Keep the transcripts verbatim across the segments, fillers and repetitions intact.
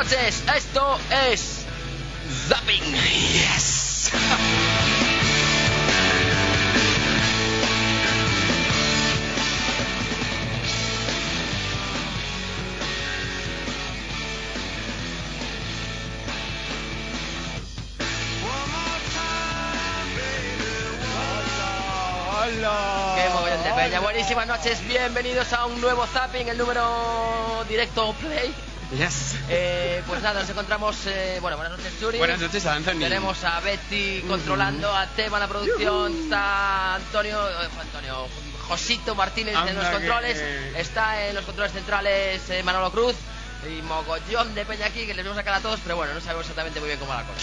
noches, esto es Zapping. Yes. Hola. Qué mogollón de peña. Buenísimas noches, bienvenidos a un nuevo Zapping, el número directo Play. Yes. Eh, pues nada, nos encontramos. Eh, bueno, buenas noches, Churi. Buenas noches, Anthony. Tenemos a Betty controlando, a Tema en la producción. Uh-huh. Está Antonio, eh, Antonio, Josito Martínez Anda en los controles. que... Está en los controles centrales eh, Manolo Cruz. Y mogollón de peña aquí que les vamos a sacar a todos, pero bueno, no sabemos exactamente muy bien cómo va la cosa.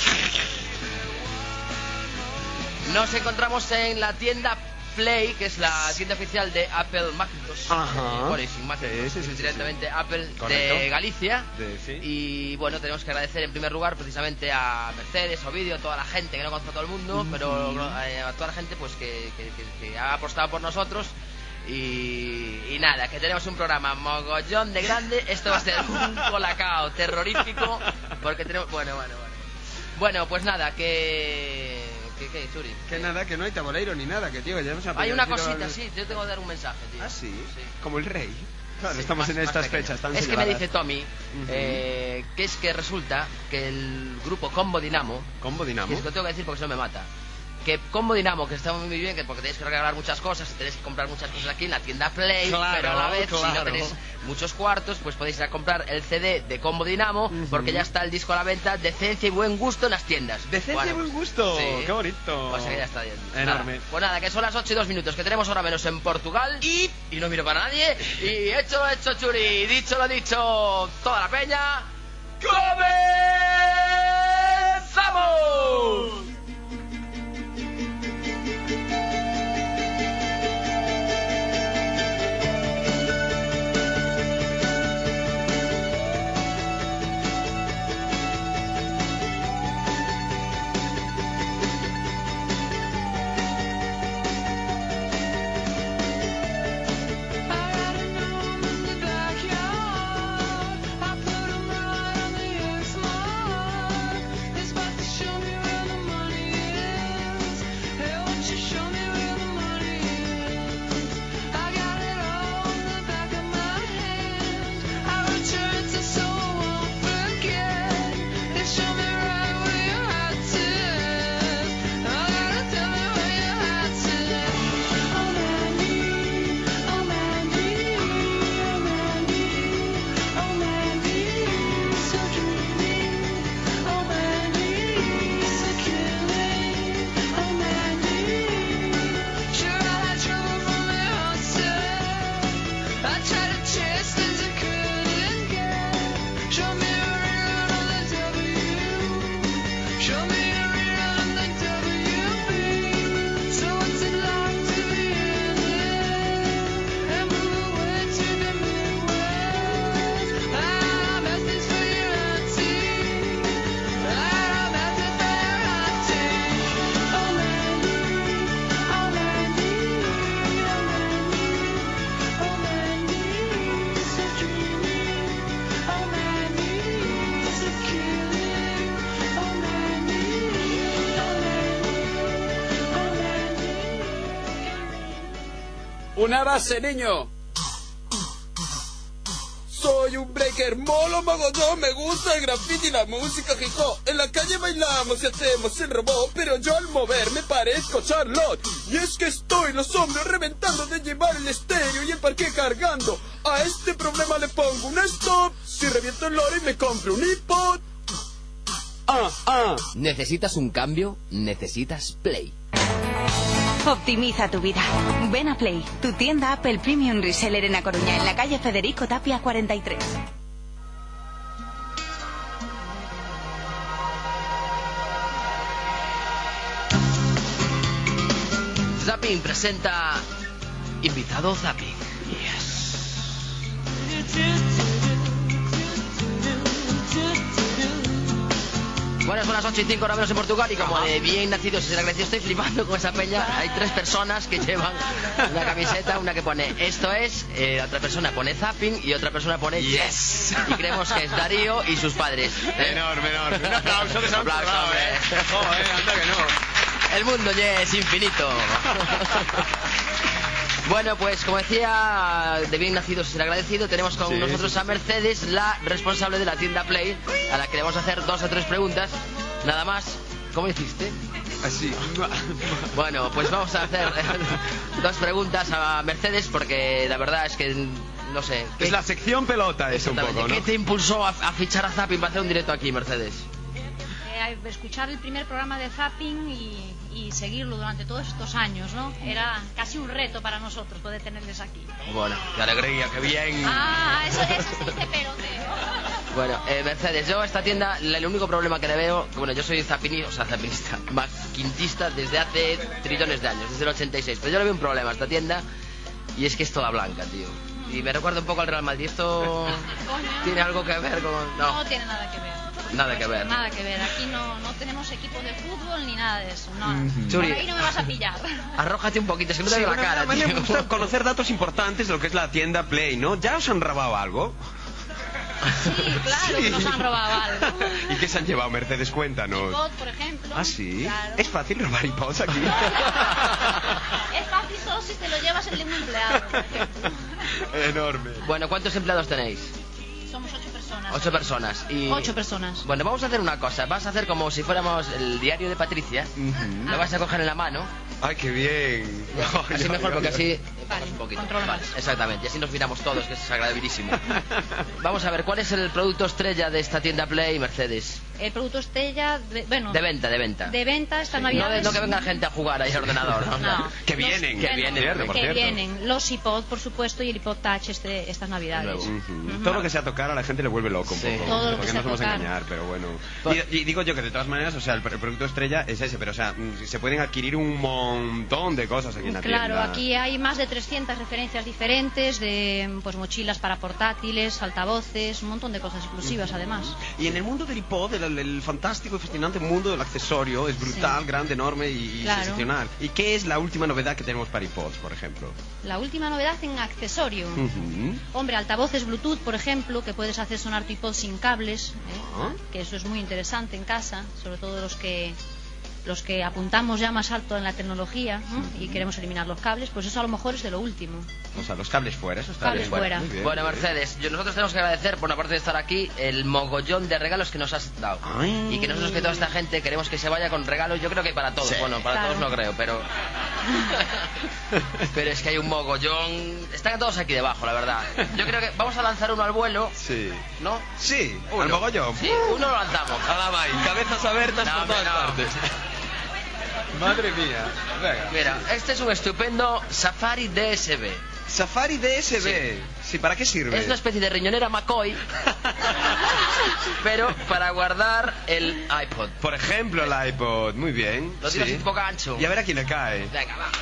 Nos encontramos en la tienda Play, que es la tienda oficial de Apple Macintosh. Ajá. Eh, bueno, y sin Macintosh, Sí, sí, sí, directamente sí. Apple Correcto. de Galicia. De, sí. Y bueno, tenemos que agradecer en primer lugar precisamente a Mercedes, Ovidio, a toda la gente que no conozco a todo el mundo, uh-huh. pero eh, a toda la gente pues que, que, que, que ha apostado por nosotros. Y, y nada, que tenemos un programa mogollón de grande. Esto va a ser un colacao terrorífico, porque tenemos... Bueno, bueno, bueno. Bueno, pues nada, que... ¿Qué, qué, Churi? Que nada, que no hay taboleiro ni nada, que tío, que ya hemos Hay una cosita, sí, yo tengo que dar un mensaje, tío. ¿Ah, sí? Sí. Como el rey. Claro, Sí, estamos más- en estas más pequeño. fechas tan Es que me señaladas. dice Tommy, Uh-huh. eh, que es que resulta que el grupo Combo Dinamo, Combo Dinamo. y es que lo tengo que decir porque si no me mata, que Combo Dinamo, que está muy bien, que porque tenéis que regalar muchas cosas, tenéis que comprar muchas cosas aquí en la tienda Play, Claro, pero a la vez, si no claro. tenéis muchos cuartos, pues podéis ir a comprar el C D de Combo Dinamo, Uh-huh. porque ya está el disco a la venta, Decencia y Buen Gusto en las tiendas. Decencia Bueno, y buen gusto. sí. Qué bonito. Pues que ya está bien. Enorme. Nada, pues nada, que son las ocho y dos minutos, que tenemos ahora menos en Portugal. Y, y no miro para nadie. Y hecho lo hecho, Churi. Dicho lo dicho, toda la peña. ¡Comenzamos! Una base, niño. Soy un breaker, molo mogollón, me gusta el graffiti y la música hip hop. En la calle bailamos y hacemos el robot, pero yo al moverme parezco Charlotte. Y es que estoy los hombros reventando de llevar el estéreo y el parque cargando. A este problema le pongo un stop, si reviento el lore y me compro un iPod. Ah, ah. ¿Necesitas un cambio? Necesitas Play. Optimiza tu vida. Ven a Play, tu tienda Apple Premium Reseller en A Coruña, en la calle Federico Tapia cuarenta y tres. Zapping presenta Invitado Zapping. Yes. Bueno, son las ocho y cinco ahora menos en Portugal y como de bien nacidos y ser agradecidos estoy flipando con esa peña. Hay tres personas que llevan una camiseta, una que pone esto es, eh, otra persona pone zapping y otra persona pone yes. Y creemos que es Darío y sus padres. ¿eh? Enorme, enorme. Un aplauso que se han Aplauso, currado, hombre. eh. Joder, anda que no. El mundo ya es infinito. Bueno, pues como decía, de bien nacidos y ser agradecido, tenemos con Sí, nosotros sí, a sí. Mercedes, la responsable de la tienda Play, a la que le vamos a hacer dos o tres preguntas, nada más. ¿Cómo hiciste? Así. Bueno, pues vamos a hacer dos preguntas a Mercedes porque la verdad es que no sé. Es la sección pelota esa un Exactamente. poco, ¿no? ¿Qué te impulsó a, a fichar a Zapping para hacer un directo aquí, Mercedes? Eh, escuchar el primer programa de Zapping y, y seguirlo durante todos estos años, ¿no? Era casi un reto para nosotros poder tenerles aquí. Bueno, qué alegría, qué bien. Ah, eso, eso se dice peloteo. Bueno, eh, Mercedes, yo a esta tienda, la- el único problema que le veo, bueno, yo soy zapinista, o sea, zapinista, más quintista desde hace trillones de años, desde el ochenta y seis, pero yo le veo un problema a esta tienda y es que es toda blanca, tío. Y me recuerda un poco al Real Madrid. ¿Esto Coño. tiene algo que ver con...? No, No tiene nada que ver. nada que ver. Nada que ver. Aquí no, no tenemos equipo de fútbol ni nada de eso. No. Churi. Por ahí no me vas a pillar. Arrójate un poquito, es que no te Sí, veo la bueno, cara, a mí me tío. gusta conocer datos importantes de lo que es la tienda Play, ¿no? ¿Ya os han robado algo? Sí, claro que nos han robado algo. ¿Y qué se han llevado, Mercedes? Cuéntanos. iPod, por ejemplo. ¿Ah, sí? Claro. ¿Es fácil robar iPods aquí? Es fácil solo si te lo llevas el de un empleado, por ejemplo. Enorme. Bueno, ¿cuántos empleados tenéis? Somos ocho personas. Ocho personas. Y... Ocho personas. Bueno, vamos a hacer una cosa. Vas a hacer como si fuéramos el diario de Patricia. Ujú. Lo vas a coger en la mano. Ay, qué bien. Así Ay, mejor ay, porque ay. así... Vale, un poquito. controla Vale, más. exactamente. Y así nos miramos todos, que es agradabilísimo. Vamos a ver, ¿cuál es el producto estrella de esta tienda Play, Mercedes? El producto estrella, de, bueno, De venta, de venta. de venta estas No, de- navidades. no que venga gente a jugar ahí al ordenador, ¿no? No. Que Los- vienen, que bueno, vienen, cierto, por que cierto. vienen. Los iPod, por supuesto, y el iPod Touch este, estas navidades. Nuevo. Ujú. Ujú. Todo lo que sea tocar a la gente le vuelve loco un Sí. poco. Todo lo que porque sea nos vamos a tocar. engañar, pero bueno. Pues- Y, y digo yo que de todas maneras, o sea, el, pr- el producto estrella es ese, pero o sea, mm, se pueden adquirir un montón de cosas aquí en la Claro, tienda. aquí hay más de trescientas referencias diferentes de pues mochilas para portátiles, altavoces, un montón de cosas exclusivas además. Y en el mundo del iPod, el, el fantástico y fascinante mundo del accesorio, es brutal, Sí. grande, enorme y, y Claro. sensacional. ¿Y qué es la última novedad que tenemos para iPods, por ejemplo? La última novedad en accesorio. Ujú. Hombre, altavoces Bluetooth, por ejemplo, que puedes hacer sonar tu iPod sin cables, ¿eh? Ah. Que eso es muy interesante en casa, sobre todo los que los que apuntamos ya más alto en la tecnología, ¿eh? Y queremos eliminar los cables, pues eso a lo mejor es de lo último. O sea, los cables fuera, eso está Cables bien. fuera. Muy bien, Bueno, muy bien. Mercedes, yo, nosotros tenemos que agradecer, por una parte de estar aquí, el mogollón de regalos que nos has dado. Ay. Y que nosotros, que toda esta gente, queremos que se vaya con regalos. Yo creo que para todos. Sí. Bueno, para Claro. todos no creo, pero... pero es que hay un mogollón... Están todos aquí debajo, la verdad. Yo creo que vamos a lanzar uno al vuelo, Sí. ¿no? Sí, Uno. al mogollón. Sí, uno lo lanzamos. Ahora va, y cabezas abiertas No, por hombre, todas no. partes. Madre mía. Venga. Mira, este es un estupendo Safari D S B. Safari D S B. Sí. ¿Para qué sirve? Es una especie de riñonera McCoy, pero para guardar el iPod. Por ejemplo, el iPod. Muy bien. Lo tiras sí. un poco ancho. Y a ver a quién le cae. Venga, va.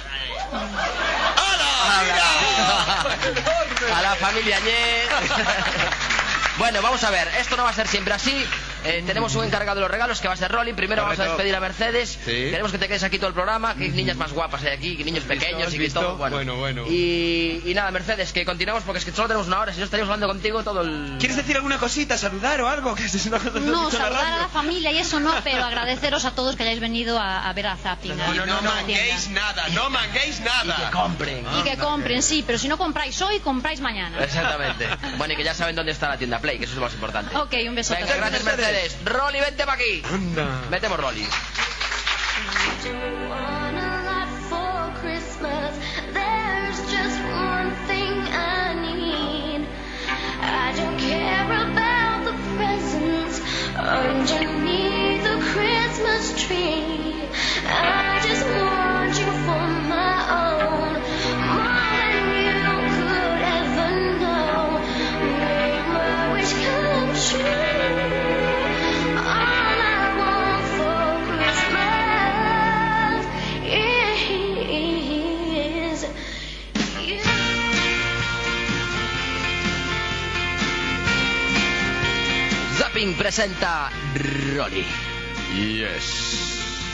A la familia Ñe. Bueno, vamos a ver, esto no va a ser siempre así. Eh, tenemos un encargado de los regalos que va a ser Rolly. Primero vamos a Correcto. despedir a Mercedes. Sí. Queremos que te quedes aquí todo el programa, que hay niñas más guapas hay aquí, que niños ¿Has visto? pequeños ¿Has y que visto? todo. Bueno, Bueno, bueno. Y, y nada, Mercedes, que continuamos porque es que solo tenemos una hora, si no estaríamos hablando contigo todo el... ¿Quieres decir alguna cosita, saludar o algo? Que es una cosa que has No, dicho en la saludar a radio. la familia y eso no, pero agradeceros a todos que hayáis venido a, a ver a Zapping. No, a- no, no a la manguéis tienda. nada, no manguéis Y nada. que compren. Y que compren, sí, pero si no compráis hoy, compráis mañana. Exactamente. Bueno, y que ya saben dónde está la tienda Play, que eso es lo más importante. Ok, un besote. Venga, gracias, Mercedes. Rolly, vente para aquí. Anda. Metemos Rolly. Want a lot for Christmas. There's just one thing I need. I don't care about the presents underneath the Christmas tree. I just want you for my own, more than you could ever know. Make my wish come true. All I want for Christmas is you. Zapping presenta Rolly. Yes.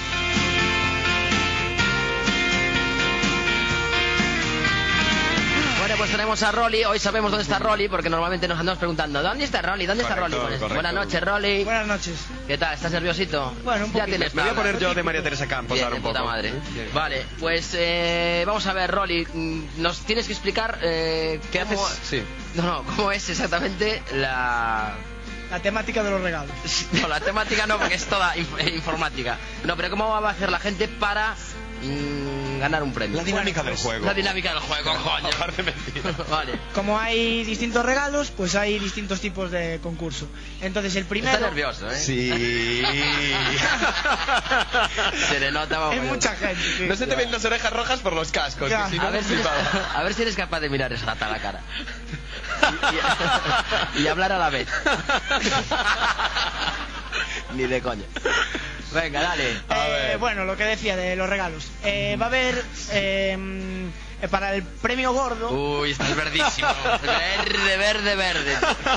Bueno, pues tenemos a Rolly. Hoy sabemos dónde está Rolly porque normalmente nos andamos preguntando ¿dónde está Rolly? ¿Dónde está Correcto, Rolly? Pues, correcto. buenas noches, Rolly. Buenas noches. ¿Qué tal? ¿Estás nerviosito? Bueno, un Ya poquito. tienes Me voy a tabla. poner yo de María Teresa Campos Bien, ahora de un puta poco. madre. Bien. Vale, pues eh, vamos a ver, Rolly. mm, Nos tienes que explicar eh, ¿Qué cómo- haces? Sí. No, no, cómo es exactamente la... La temática de los regalos. No, la temática no, porque es toda inf- informática. No, pero cómo va a hacer la gente para mm, ganar un premio. La dinámica del juego. La dinámica del juego, coño. Aparte mentira. Vale. Como hay distintos regalos, pues hay distintos tipos de concurso. Entonces el primero... Está nervioso, ¿eh? Sí. Se le nota, vamos. Hay mucha gente. sí. No se te ven las orejas rojas por los cascos. Ya. Que si no A ver, hemos si eres, flipado. a ver si eres capaz de mirar esa rata a la cara. Y, y- y hablar a la vez. Ni de coño. Venga, dale. Eh, bueno, lo que decía de los regalos. Eh, va a haber eh, eh, para el premio gordo. Uy, estás verdísimo. Verde, verde, verde.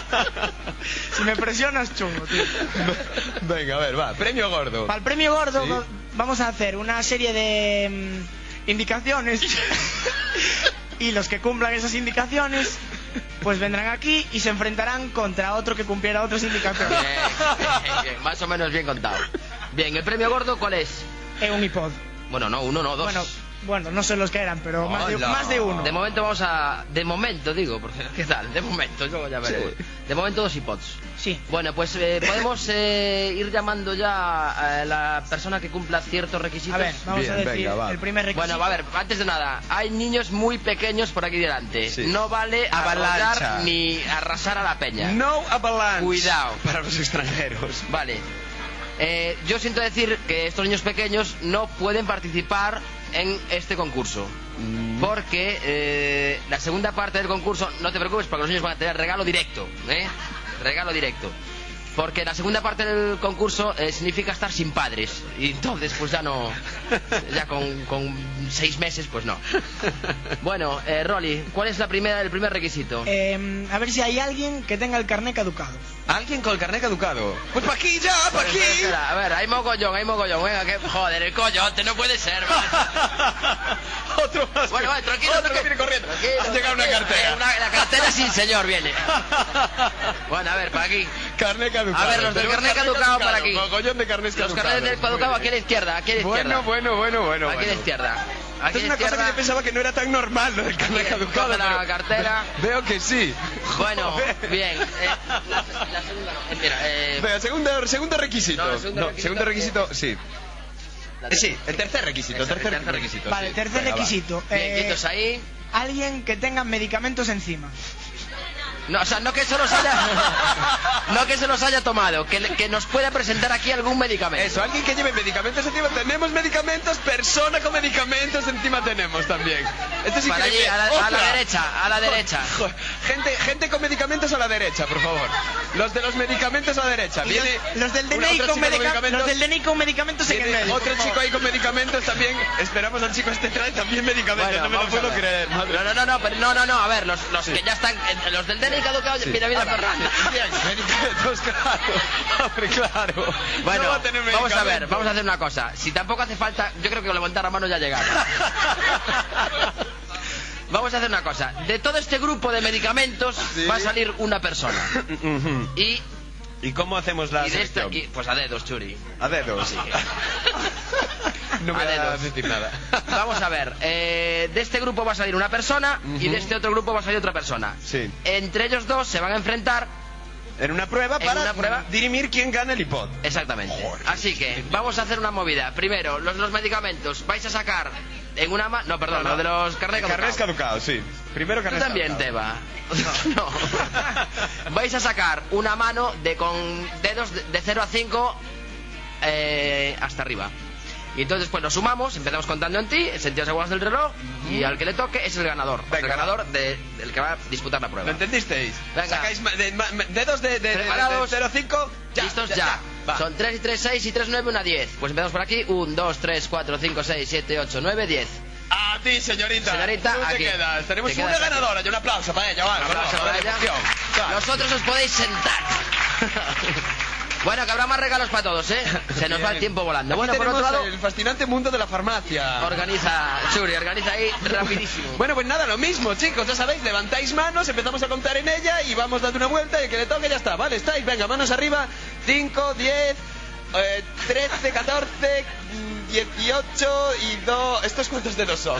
Si me presionas, chungo, tío. Venga, a ver, va. Premio gordo. Para el premio gordo Sí. va- vamos a hacer una serie de mm, indicaciones. Y los que cumplan esas indicaciones, pues vendrán aquí y se enfrentarán contra otro que cumpliera otras indicaciones. Bien, bien, bien. Más o menos bien contado. Bien, ¿el premio gordo cuál es? Es un iPod. Bueno, no, uno, no, dos. Bueno, bueno, no sé los que eran, pero más de, Hola. más de uno. De momento vamos a... De momento, digo, porque ¿qué tal? De momento, luego ya veremos. De momento dos iPods. Sí. Bueno, pues eh, podemos eh, ir llamando ya a la persona que cumpla ciertos requisitos. A ver, vamos Bien, a decir venga, va. el primer requisito. Bueno, va a ver, antes de nada, hay niños muy pequeños por aquí delante. Sí. No vale Avalancha. arrollar ni arrasar a la peña. No avalanche. Cuidado. Para los extranjeros. Vale. Eh, yo siento decir que estos niños pequeños no pueden participar en este concurso. Porque eh, la segunda parte del concurso, no te preocupes, porque los niños van a tener regalo directo. ¿eh? Regalo directo. Porque la segunda parte del concurso eh, significa estar sin padres. Y entonces, pues ya no. Ya con, con seis meses, pues no. Bueno, eh, Rolly, ¿cuál es la primera, el primer requisito? Eh, a ver si hay alguien que tenga el carnet caducado. ¿Alguien con el carnet caducado? Pues pa' aquí ya, pa' Espera, aquí. espera, espera. A ver, hay mogollón, hay mogollón. Venga, que joder, el coyote no puede ser. va. Otro más. Bueno, bueno, tranquilo. Otro que tranquilo. viene corriendo. Tranquilo, Ha llegado una tranquilo. cartera. Eh, una- la cartera sí, señor, viene. Bueno, a ver, para aquí. Carnet caducado. A ver, los del Tenemos carnet caducado para aquí. Mogollón de carnets Los caducados. carnetes del caducado aquí a la izquierda, aquí a la izquierda. Bueno, bueno, bueno, bueno. Aquí a la bueno. izquierda. Esto Aquí es a una la cosa que izquierda. yo pensaba que no era tan normal, lo del carnet Aquí, caducado. coge la pero cartera. ve- Veo que sí. Bueno, Joder. bien. eh, la, la segunda no. Eh, mira, eh, Venga, segundo, segundo requisito. No, el segundo requisito segundo es- requisito, sí. la Eh, sí, el tercer requisito, Ese, tercer, el tercer requisito. Vale, sí. tercer Venga, va. requisito. Bien, Eh, quietos ahí. alguien que tenga medicamentos encima. No, o sea, no que se los haya, no que se los haya tomado, que, que nos pueda presentar aquí algún medicamento. Eso, alguien que lleve medicamentos encima. Tenemos medicamentos, persona con medicamentos encima tenemos también. Esto sí Para que allí, a la, a la ¡Otra! derecha, a la derecha. Joder, Gente, gente con medicamentos a la derecha, por favor. Los de los medicamentos a la derecha. Y Viene los, los del una- D N I otro con chico medica- medicamentos. los del D N I con medicamentos en el Viene medio. otro por chico favor. ahí con medicamentos también. Esperamos al chico este trae también medicamentos. Bueno, no me lo vamos a puedo ver. creer. Madre. No, no, no, no, pero no, no, no, a ver, los, los que ya están, eh, los del D N I caducado, mira, mira, Ferran. Bien, medicamentos, claro. Hombre, claro. Bueno, No va a tener vamos a ver, medicamentos. vamos a hacer una cosa. Si tampoco hace falta, yo creo que levantar la mano ya llegamos. Vamos a hacer una cosa. De todo este grupo de medicamentos Sí. va a salir una persona. Ujú. Y, ¿Y cómo hacemos la y de esta, selección? y- pues a dedos, Churi. A dedos. No me A da dedos. decir nada. Vamos a ver, eh, de este grupo va a salir una persona y de este otro grupo va a salir otra persona. Sí. Entre ellos dos se van a enfrentar. En una prueba En para una prueba. dirimir quién gana el iPod. Exactamente. Joder. Así que vamos a hacer una movida. Primero, los, los medicamentos vais a sacar en una mano. No, perdón, lo de los carnet Carnes caducados. caducados, sí. Primero Tú carnes también, caducados. Teba. No. Vais a sacar una mano de con dedos de, de cero a cinco eh, hasta arriba. Y entonces pues lo sumamos, empezamos contando en ti, sentidos aguas del reloj y al que le toque es el ganador. Venga, el ganador de- del que va a disputar la ¿Lo prueba. entendisteis? Venga. Sacáis ma- de- ma- ma- dedos de, de, de, de, Preparados. cero a cinco. Ya, Listos ya. Va. Son tres y tres, seis y tres, nueve, una, diez. Pues empezamos por aquí. uno, dos, tres, cuatro, cinco, seis, siete, ocho, nueve, diez. A ti, señorita. Señorita, Tú te aquí. quedas. Tenemos Te una quedas aquí. ganadora y un aplauso para ella. Va, Un aplauso bravo, para de ella. emoción. Claro. Vosotros os podéis sentar. Bueno, que habrá más regalos para todos, ¿eh? Se nos Bien. va el tiempo volando. Aquí Bueno, por tenemos otro lado, el fascinante mundo de la farmacia. organiza, Churi, organiza ahí rapidísimo. Bueno, pues nada, lo mismo, chicos, ya sabéis, levantáis manos, empezamos a contar en ella y vamos dando una vuelta y el que le toque ya está, ¿vale? ¿Estáis? Venga, manos arriba, cinco, diez, trece, catorce, dieciocho y dos... ¿Estos cuántos dedos son?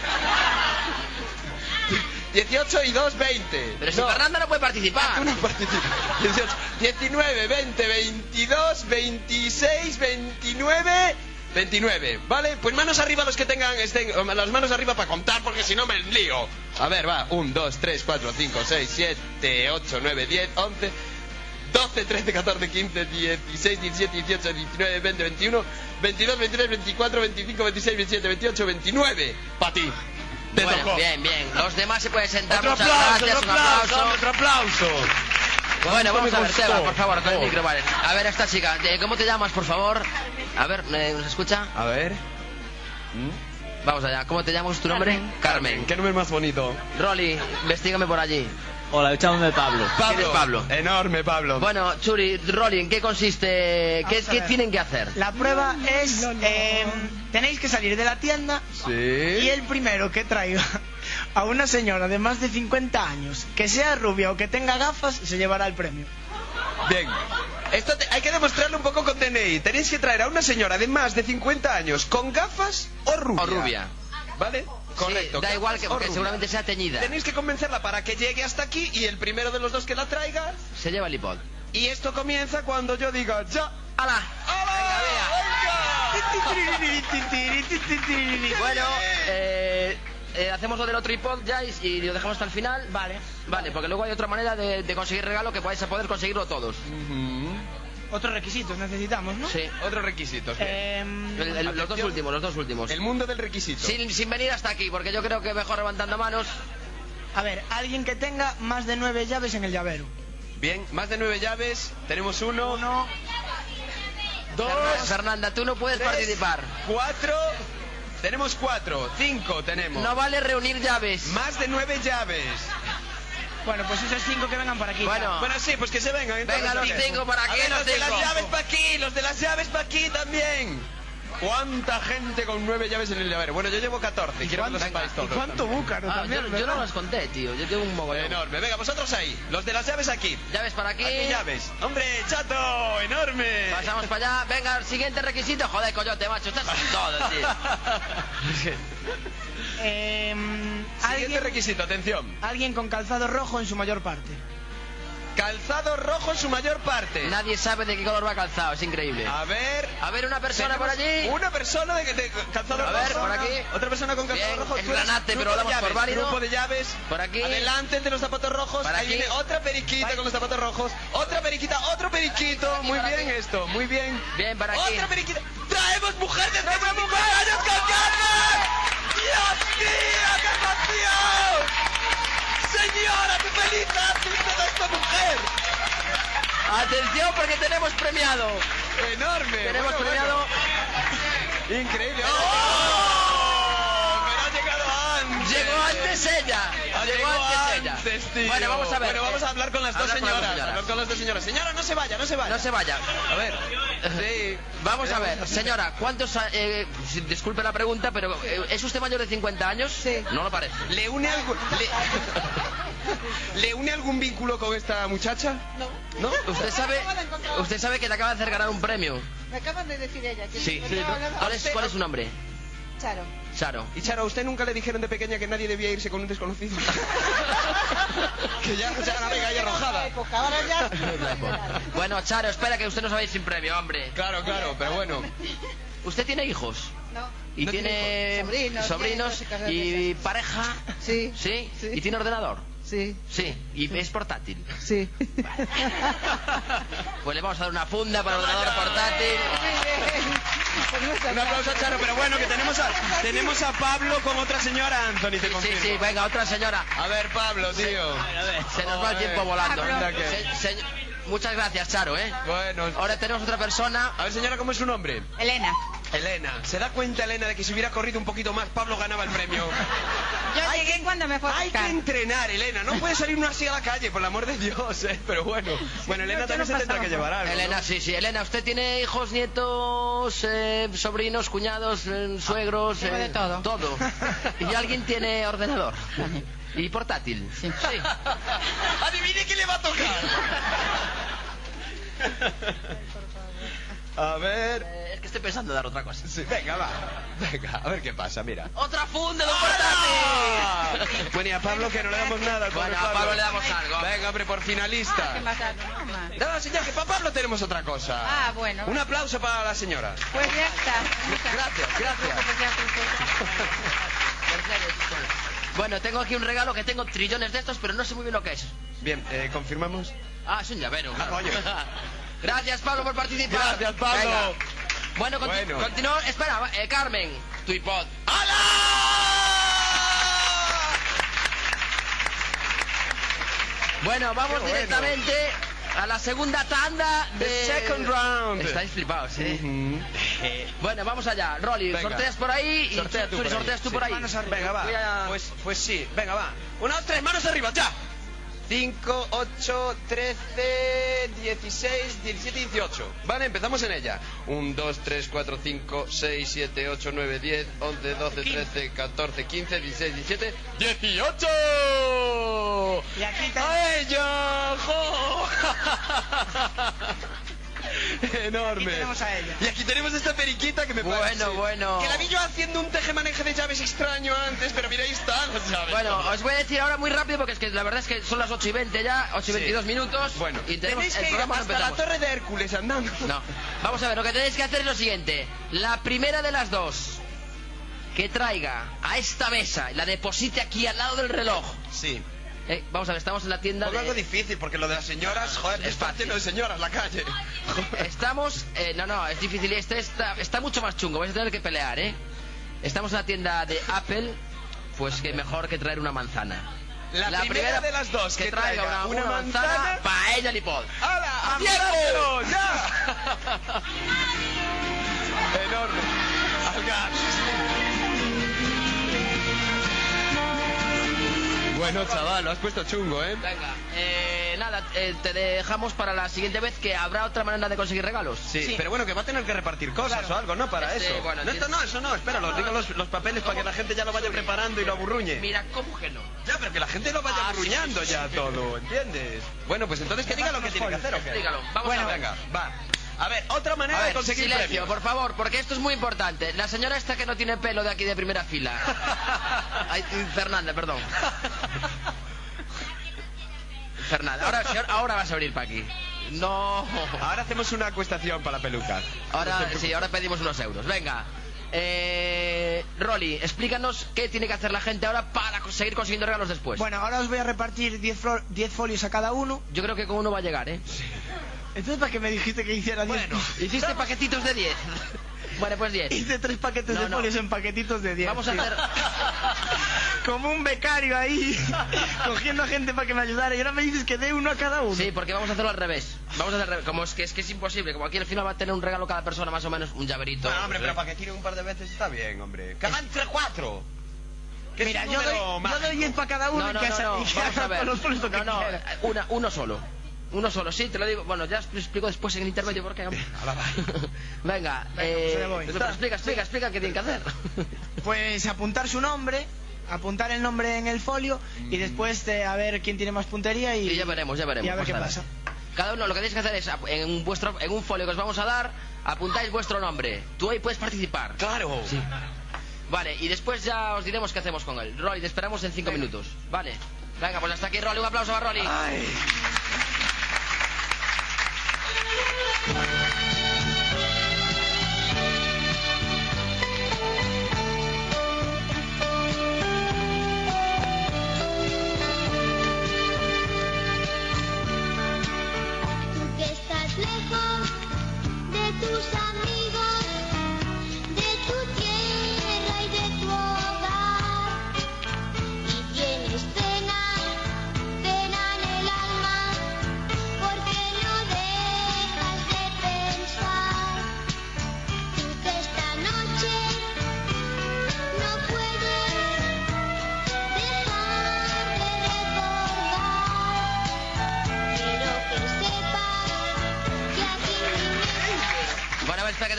dieciocho y dos, veinte. Pero si No. Fernanda no puede participar. Tú no participas. dieciocho, diecinueve, veinte, veintidós, veintiséis, veintinueve, veintinueve. ¿Vale? Pues manos arriba los que tengan estén, las manos arriba para contar porque si no me lío. A ver, va. uno, dos, tres, cuatro, cinco, seis, siete, ocho, nueve, diez, once, doce, trece, catorce, quince, dieciséis, diecisiete, dieciocho, diecinueve, veinte, veintiuno, veintidós, veintitrés, veinticuatro, veinticinco, veintiséis, veintisiete, veintiocho, veintinueve. Para ti. Te Bueno, tocó. bien, bien. Los demás se pueden sentar. Otro Muchas aplauso, gracias, otro un aplauso, aplauso. otro aplauso. Bueno, vamos me a ver, gustó. Seba, por favor, con el Oh. micro, vale. A ver, esta chica, eh, ¿cómo te llamas, por favor? A ver, ¿eh, ¿nos escucha? A ver. Vamos allá, ¿cómo te llamas? ¿Tu nombre? Carmen. Carmen. ¿Qué nombre más bonito? Rolly, investígame por allí. Hola, llamándome Pablo. ¿Quién es Pablo? Enorme, Pablo. Bueno, Churi, Rolly, ¿en qué consiste? ¿Qué, Vamos a qué ver. tienen que hacer? La prueba es... eh, tenéis que salir de la tienda Sí. y el primero que traiga a una señora de más de cincuenta años, que sea rubia o que tenga gafas, se llevará el premio. Bien. Esto te- hay que demostrarlo un poco con D N I. Tenéis que traer a una señora de más de cincuenta años con gafas o rubia. O rubia. ¿Vale? Correcto. Sí, da igual que Gafas o porque rubia. seguramente sea teñida. Tenéis que convencerla para que llegue hasta aquí y el primero de los dos que la traiga. Se lleva el iPod. Y esto comienza cuando yo diga ya. ¡Hala! Bueno, eh, eh, hacemos lo del otro iPod ya y, y lo dejamos hasta el final. Vale. Vale, porque luego hay otra manera de, de conseguir regalo que vais a poder conseguirlo todos. Otros requisitos necesitamos, ¿no? Sí. Otros requisitos. bien. Em, El- el- los dos Atención. últimos, los dos últimos. El mundo del requisito. Sin, sin venir hasta aquí, porque yo creo que mejor levantando manos. a ver, alguien que tenga más de nueve llaves en el llavero. Bien, más de nueve llaves. Tenemos uno, Uno, dos, Fernanda, tú no puedes tres, participar. cuatro. Tenemos cuatro, cinco tenemos. No vale reunir llaves. Más de nueve llaves. bueno, pues esos cinco que vengan para aquí. Bueno. Bueno, sí, pues que se vengan. entonces. Venga, los cinco por aquí, A ver, los los de las cinco. llaves para aquí, los de las llaves para aquí también. ¿Cuánta gente con nueve llaves en el llavero? Bueno, yo llevo catorce, quiero que lo sepáis ¿Y todos. cuánto búcaro Ah, también, yo, yo ¿verdad? no las conté, tío. Yo tengo un mogollón. Enorme, venga, vosotros ahí. Los de las llaves aquí. Llaves para aquí. Aquí llaves. Hombre, chato, enorme. Pasamos para allá. Venga, siguiente requisito. Joder, coyote, macho. Estás en todo, tío. Em, Siguiente ¿alguien, requisito, atención. alguien con calzado rojo en su mayor parte. Calzado rojo en su mayor parte. Nadie sabe de qué color va calzado. Es increíble. A ver. A ver, una persona por tenemos allí. Una persona de, de calzado A rojo. ver, por aquí. Otra persona con calzado Bien, rojo. es Tú eres granate, grupo pero lo de damos por llaves, válido. Grupo de llaves. Por aquí. Adelante, el de los zapatos rojos. Por Ahí aquí. viene otra periquita con los zapatos rojos. Otra periquita, otro periquito. aquí, Muy por bien aquí. esto, muy bien. Bien, por aquí. Otra periquita. Traemos mujer de treinta y cinco años con gafas. ¡Dios mío, qué emoción! Señora, qué feliz hace usted a esta mujer. Atención, porque tenemos premiado. Enorme. Tenemos Bueno, premiado. bueno. Increíble. ¡Oh! Pero ha llegado antes. Llegó antes ella. Ha Llegó llegado antes ella. antes, tío. Bueno, vamos a ver. Bueno, vamos a hablar con las dos Hablar con las dos señoras. señoras. Hablar con las dos señoras. Señora, no se vaya, no se vaya. No se vaya. A ver. Sí. Vamos a ver, señora, ¿cuántos... a- Eh, si- disculpe la pregunta, pero eh, ¿es usted mayor de cincuenta años? Sí. No lo parece. ¿Le une algo, le, ¿Le une algún vínculo con esta muchacha? No. ¿No? Usted sabe, usted sabe que le acaba de hacer ganar un premio. Me acaban de decir ella que Sí. me acaba de- ¿Cuál es, cuál es su nombre? Charo. Charo. Y Charo, ¿a usted nunca le dijeron de pequeña que nadie debía irse con un desconocido? Que ya se haga venga ahí arrojada. Época, ahora ya. Bueno, Charo, espera que usted no sabe ir sin premio, hombre. Claro, claro, pero bueno. ¿Usted tiene hijos? No. ¿Y No tiene tiene hijos. Sobrinos, sobrinos nietos y cosas de y esas. pareja? Sí. ¿Sí? Sí. ¿Y tiene ordenador? Sí. Sí. ¿Y es portátil? Sí. Pues le vamos a dar una funda para ordenador portátil. Un aplauso a Charo, pero bueno, que tenemos a, tenemos a Pablo con otra señora, Anthony, te Sí, confirmo. sí, venga, otra señora. A ver, Pablo, tío. Se nos va el tiempo volando. Anda que- Se- se- Muchas gracias, Charo, ¿eh? Bueno. Ahora tenemos otra persona. A ver, señora, ¿cómo es su nombre? Elena. Elena, ¿se da cuenta Elena de que si hubiera corrido un poquito más Pablo ganaba el premio? Yo llegué cuando me fue a Hay que buscar. entrenar, Elena, no puede salir uno así a la calle, por el amor de Dios, ¿eh? Pero bueno, bueno, Elena yo también no se tendrá pasaba. que llevar algo, ¿no? Elena, sí, sí. Elena, ¿usted tiene hijos, nietos, eh, sobrinos, cuñados, eh, suegros? Tengo de todo. Todo. ¿Y alguien tiene ordenador? ¿Y portátil? Sí. Adivine qué le va a tocar. A ver... Eh, es que estoy pensando en dar otra cosa. Sí, venga, va. Venga, a ver qué pasa, mira. ¡Otra funda de un ¡Hala! portátil! Bueno, y a Pablo que no le damos nada. al pobre Bueno, a Pablo le damos algo. Venga, hombre, por finalista. ¿Qué pasa? Toma. No, señor, que para Pablo tenemos otra cosa. Ah, bueno. Un aplauso para la señora. Pues ya está. Gracias, gracias. Bueno, tengo aquí un regalo que tengo trillones de estos, pero no sé muy bien lo que es. Bien, eh, ¿confirmamos? Ah, es un llavero. claro. coño. Gracias, Pablo, por participar. Gracias, Pablo. Venga. Bueno, conti- Bueno. continúo. Espera, va- eh, Carmen, tu iPod. ¡Hala! Bueno, vamos Qué bueno. directamente a la segunda tanda de... The second round. Estáis flipados, ¿eh? Ujú. Bueno, vamos allá. Rolly, Venga. sorteas por ahí y Sortea tú Churi, por ahí. sorteas tú Sí. por ahí. Manos arriba. Venga, va. Voy a- Pues, pues sí, venga, va. Una, dos, tres, manos arriba, ya. cinco, ocho, trece, dieciséis, diecisiete y dieciocho. Vale, empezamos en ella. uno, dos, tres, cuatro, cinco, seis, siete, ocho, nueve, diez, once, doce, trece, catorce, quince, dieciséis, diecisiete, dieciocho. Y aquí te- ¡A ella! ¡Jo! Enorme. Aquí tenemos a ella. Y aquí tenemos esta periquita que me Bueno, parece. bueno. Que la vi yo haciendo un tejemaneje de llaves extraño antes, pero mira, ahí están las llaves. Bueno, os voy a decir ahora muy rápido porque es que la verdad es que son las ocho y veinte ya, ocho y Sí. veintidós minutos. Bueno, y tenemos tenéis el que ir programa no hasta la empezamos. torre de Hércules andando. No. Vamos a ver, lo que tenéis que hacer es lo siguiente. La primera de las dos que traiga a esta mesa y la deposite aquí al lado del reloj. Sí. Eh, vamos a ver, estamos en la tienda Un poco algo de... difícil, porque lo de las señoras, joder, Es está fácil. lleno de señoras la calle. Estamos... eh, no, no, es difícil. Este está, está mucho más chungo. Vais a tener que pelear, ¿eh? Estamos en la tienda de Apple. Pues que mejor que traer una manzana. La primera de las dos que, que traiga traiga una, una una manzana, manzana para ella y pod. ¡Hala! ¡A ¡Acierto! ¡Ya! Enorme. Al gas. Bueno, chaval, lo has puesto chungo, ¿eh? Venga, eh, nada, eh, te dejamos para la siguiente vez que habrá otra manera de conseguir regalos. Sí, Sí. pero bueno, que va a tener que repartir cosas o algo, ¿no? Para Este, eso. bueno, no, esto no, eso no, espera, los digo los, los papeles para que la gente ya lo vaya preparando y lo aburruñe. Mira, ¿cómo que no? Ya, pero que la gente lo vaya Ah, aburruñando sí, sí, ya sí. todo, ¿entiendes? Bueno, pues entonces que diga lo que tiene que hacer, ¿o qué? Dígalo, vamos Bueno, a ver. venga, va. A ver, otra manera A de ver, conseguir silencio, premios. por favor, porque esto es muy importante. La señora esta que no tiene pelo de aquí de primera fila. Ay, Fernanda, perdón. Fernanda, ahora, ahora vas a abrir para aquí. No. Ahora hacemos una acuestación para la peluca. Ahora, sí, ahora pedimos unos euros. Venga. Eh, Rolly, explícanos qué tiene que hacer la gente ahora para co- seguir consiguiendo regalos después. Bueno, ahora os voy a repartir diez folios a cada uno. Yo creo que con uno va a llegar, ¿eh? Entonces, ¿para qué me dijiste que hiciera diez? Bueno, Hiciste paquetitos de diez. Bueno, pues diez. Hice tres paquetes No, de no. folios en paquetitos de diez. Vamos a tío. hacer... Como un becario ahí, cogiendo a gente para que me ayudara. Y ahora me dices que dé uno a cada uno. Sí, porque vamos a hacerlo al revés. Vamos a hacer al revés. Como es que es que es imposible. Como aquí al final va a tener un regalo cada persona, más o menos, un llaverito. Bueno, hombre, pero para que tire un par de veces está bien, hombre. Que hagan entre cuatro. Que Mira, es yo un doy, número yo mágico. doy diez para cada uno No, y no, que no, haga- no. y que Vamos haga a ver. con los folios lo que No, no, quiera. una, uno solo. Uno solo, sí, te lo digo. Bueno, ya os explico después en el intermedio por qué. hombre. Venga, eh, pues ya voy. pero explica, explica, explica qué tienen que hacer. Pues apuntar su nombre, apuntar el nombre en el folio y después de, a ver quién tiene más puntería y, Y ya veremos, ya veremos. y a ver más qué tarde. pasa. Cada uno lo que tenéis que hacer es ap- en vuestro en un folio que os vamos a dar, apuntáis vuestro nombre. Tú ahí puedes participar. Claro. Sí. Vale, y después ya os diremos qué hacemos con él. Rolly, te esperamos en cinco minutos. Vale. Venga, pues hasta aquí, Rolly. Un aplauso para Rolly. Ay. Tú que estás lejos de tus amigos, de tu tierra y de tu hogar, y tienes pena, pena en el alma, porque no dejas de pensar.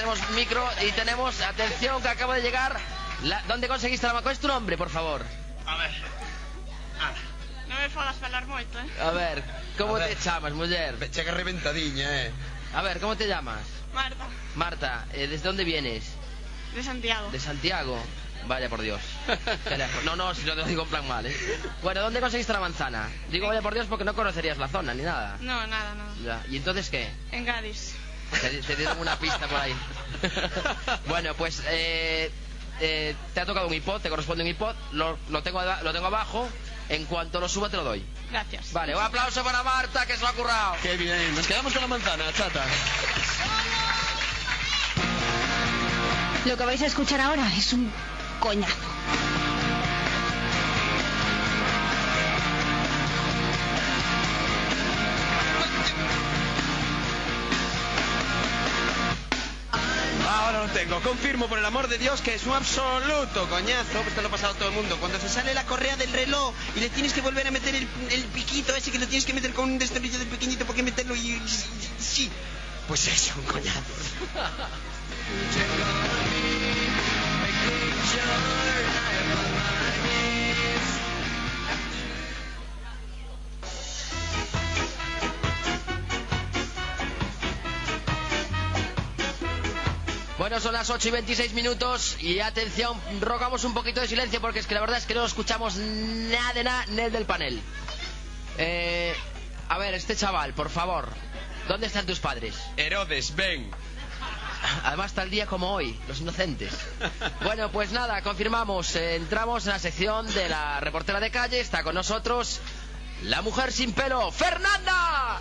tenemos micro y tenemos, atención, que acaba de llegar. La... ¿Dónde conseguiste la... ¿Cuál es tu nombre, por favor? A ver. Ah, non me falas falar moito, eh? A ver, ¿cómo A te ver. llamas, mujer? Checa reventadiña, eh. A ver, ¿cómo te llamas? Marta, Marta, eh, ¿desde dónde vienes? de Santiago. ¿De Santiago? Vaya por Dios. Teléfono. No, no, si no te lo digo en plan mal, ¿eh? Bueno, ¿dónde conseguiste la manzana? Digo vaya por Dios porque no conocerías la zona ni nada. No, nada, nada. Ya. ¿Y entonces qué? En Gadis. Te, te dieron una pista por ahí. Bueno, pues eh, eh, te ha tocado un iPod, te corresponde un iPod, lo, lo, tengo, lo tengo abajo, en cuanto lo suba te lo doy. Gracias. Vale, un aplauso para Marta, que se lo ha currado. Qué bien, nos quedamos con la manzana, chata. Lo que vais a escuchar ahora es un coñazo. Ahora lo tengo. Confirmo por el amor de Dios que es un absoluto coñazo. Esto lo ha pasado a todo el mundo. Cuando se sale la correa del reloj y le tienes que volver a meter el, el piquito ese que lo tienes que meter con un destornillador pequeñito porque meterlo y... Sí. Pues es un coñazo. Bueno, son las ocho y veintiséis minutos y atención, rogamos un poquito de silencio porque es que la verdad es que no escuchamos nada de nada ni del panel. Eh, a ver, este chaval, por favor, ¿dónde están tus padres? Herodes, ven. Además tal día como hoy, los inocentes. Bueno, pues nada, confirmamos, eh, entramos en la sección de la reportera de calle, está con nosotros la mujer sin pelo, ¡Fernanda!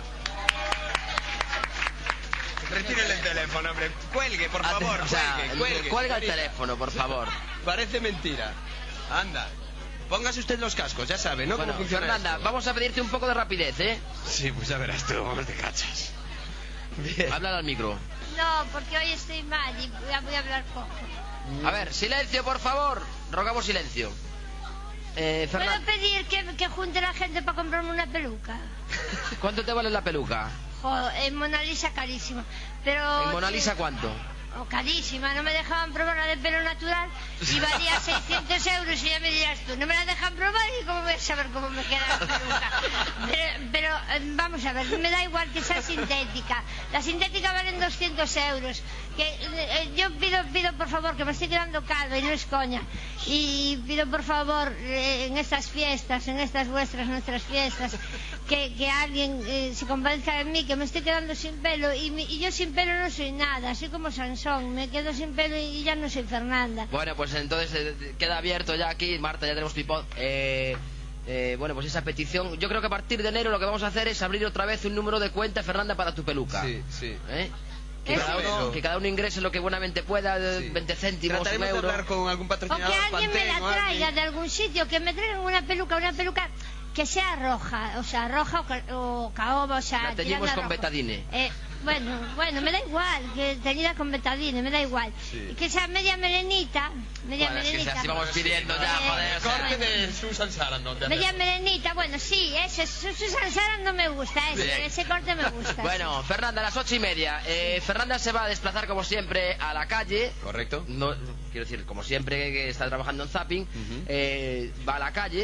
Retírele el teléfono, hombre. Cuelgue, por favor, O sea, cuelgue, cuelgue. cuelga el teléfono, por favor. Parece mentira. Anda. Póngase usted los cascos, ya sabe, ¿no? Bueno, ¿Cómo funciona Fernanda, esto? vamos a pedirte un poco de rapidez, ¿eh? Sí, pues ya verás tú, vamos de cachas. Bien. Háblale al micro. No, porque hoy estoy mal y voy a, voy a hablar poco. A ver, silencio, por favor. Rogamos silencio. Eh, ¿Puedo Fernan- pedir que, que junte la gente para comprarme una peluca? ¿Cuánto te vale la peluca? Joder, en Mona Lisa carísima. Pero... ¿En Mona Lisa cuánto? Oh, carísima, no me dejaban probar la de pelo natural y valía seiscientos euros y ya me dirás tú, no me la dejan probar y cómo voy a saber cómo me queda la peluca. Pero, pero eh, vamos a ver, me da igual que sea sintética. La sintética valen doscientos euros. Que, eh, yo pido, pido por favor, que me estoy quedando calva y no es coña. Y pido por favor, eh, en estas fiestas, en estas vuestras, nuestras fiestas, que, que alguien eh, se compadezca de mí, que me estoy quedando sin pelo y, mi- y yo sin pelo no soy nada, soy como Sansón, me quedo sin pelo y ya no soy Fernanda. Bueno, pues entonces eh, queda abierto ya aquí, Marta, ya tenemos tu iPod. Eh, eh, bueno, pues esa petición, yo creo que a partir de enero lo que vamos a hacer es abrir otra vez un número de cuenta, Fernanda, para tu peluca. Sí, sí. ¿Eh? Que, Eso. cada uno, que cada uno ingrese lo que buenamente pueda, de Sí. veinte céntimos, un Trataremos de euro. hablar con algún O patrocinador. que alguien me Pantene la o alguien. traiga de algún sitio, que me traigan una peluca, una peluca que sea roja, o sea, roja o, ca- o caoba, o sea, La teñimos tirando a con rojo. betadine. Eh, bueno, bueno, me da igual, que teñida con betadine, me da igual. Sí. Y que sea media melenita, media Bueno, es que si melenita. así vamos pidiendo ya, Eh, joder. o sea. Corte de Susan Sarandon. de Media hacer. melenita, bueno, sí, ese, Su- Susan Sarandon no me gusta, ese, Bien. ese corte me gusta. Bueno, Fernanda, a las ocho y media. Eh, Fernanda se va a desplazar como siempre a la calle. Correcto. No, quiero decir, como siempre que está trabajando en Zapping, eh, va a la calle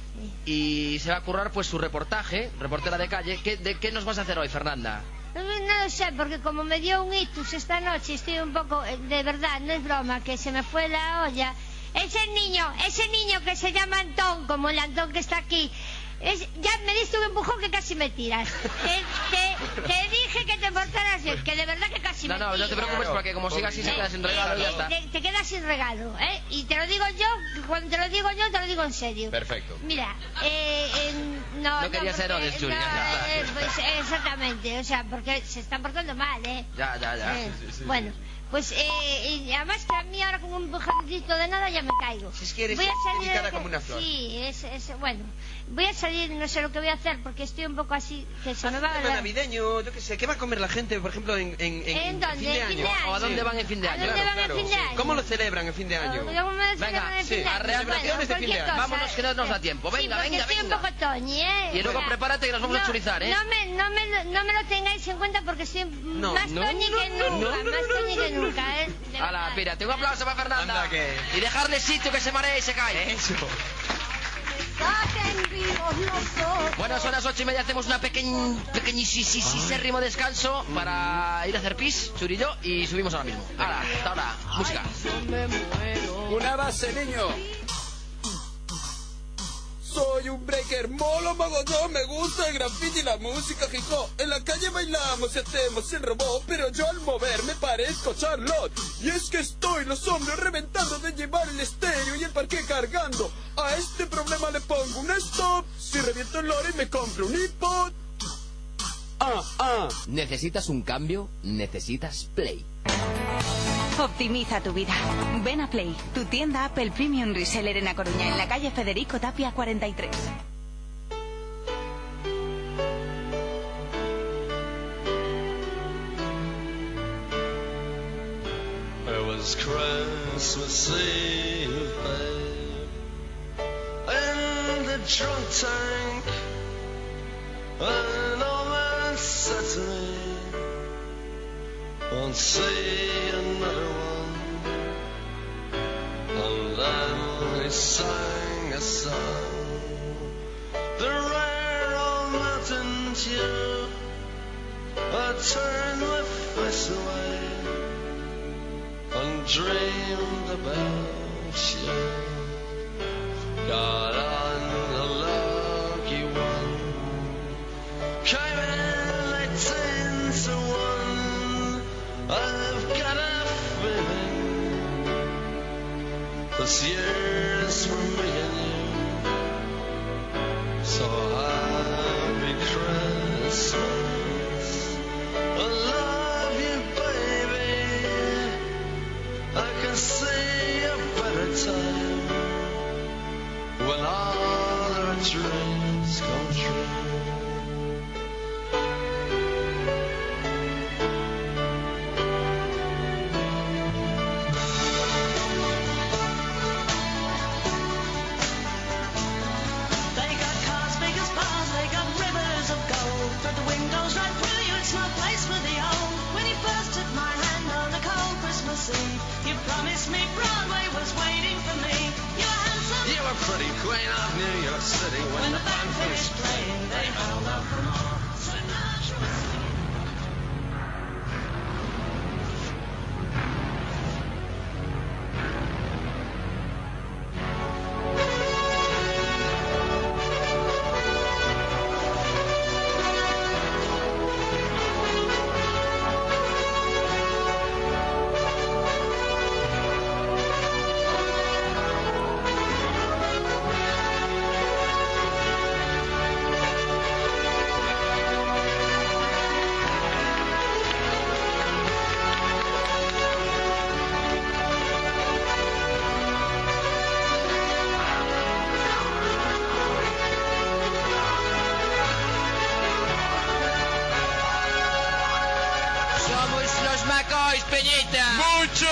y se va a currar pues su reportaje, reportera de calle. ¿Qué, ¿De qué nos vas a hacer hoy, Fernanda? No, no lo sé, porque como me dio un ictus esta noche, estoy un poco, eh, de verdad, no es broma, que se me fue la olla. Ese niño, ese niño que se llama Antón, como el Antón que está aquí, es, ya me diste un empujón que casi me tiras. Te, te, te dije que te portaras bien, que de verdad que casi No, me no, tiras. no te preocupes porque como siga así se queda sin regalo y ya está. Te, te quedas sin regalo, ¿eh? Y te lo digo yo, cuando te lo digo yo, te lo digo en serio. Perfecto. Mira, eh, eh, no... No quería ser porque- Herodes, Julia, no, ya está. eh, pues, eh, exactamente, o sea, porque se están portando mal, ¿eh? Ya, ya, ya. Eh, bueno, pues eh, y además que a mí ahora con un empujoncito de nada ya me caigo. Si es que eres Voy a salir delicada de- como una flor. Sí, es, es, bueno, voy a salir, no sé lo que voy a hacer porque estoy un poco así, que se Haz me un va a tema ver. navideño, yo qué sé. ¿Qué va a comer la gente, por ejemplo, en, en, en, ¿En dónde? fin de ¿En fin de año? año? ¿O a dónde van en fin de ¿A año? dónde van en Claro, fin de sí. año? ¿Cómo lo celebran en fin de año? ¿Cómo me Venga, celebran en sí, fin de a año? reanudaciones de fin de cualquier año. cosa. Vámonos, que no nos da tiempo. Venga, Sí, porque venga, estoy venga. un poco toñi, ¿eh? Y luego O sea, prepárate que nos vamos a no, churizar, ¿eh? No me, no, me, lo- no me lo tengáis en cuenta porque estoy No, más no, toñi no, que no, nunca, no, no, más no, toñi que no, nunca, ¿eh? De Hala, verdad. mira, tengo un aplauso para Fernanda. Anda, que- Y dejarle sitio que se maree y se cae. Eso. Bueno, son las ocho y media, hacemos una pequeñ, pequeñísimo descanso para ir a hacer pis, Churi y yo, y subimos ahora mismo. Ahora, hasta ahora, música. Una base, niño. Soy un breaker, molo mogollón, me gusta el graffiti y la música hip hop. En la calle bailamos y hacemos el robot, pero yo al moverme parezco Charlotte. Y es que estoy los hombros reventando de llevar el estéreo y el parque cargando. A este problema le pongo un stop, si reviento el lore me compro un iPod. Ah, ah. ¿Necesitas un cambio? Necesitas Play. Optimiza tu vida. Ven a Play, tu tienda Apple Premium Reseller en A Coruña, en la calle Federico Tapia cuarenta y tres. It was Christmas Eve, babe, in the drunk tank. An old man said to me, won't see another one. And then he sang a song, the rare old mountain dew. I turned my face away and dreamed about you. Got on a lucky one, came in eighteen to one. I've got a feeling this year's for me and you. So happy Christmas. I love you, baby. I can see a better time when all our dreams come true. They got cars big as bars, they got rivers of gold. Through the windows right through you, it's no place for the old. When you first took my hand on a cold Christmas Eve, you promised me Broadway was waiting for me. You were handsome, You were pretty queen of New York City. When, when the the band finished playing, they held out for more. Sinatra was singing. Somos los McCoys, Peñita. ¡Mucho!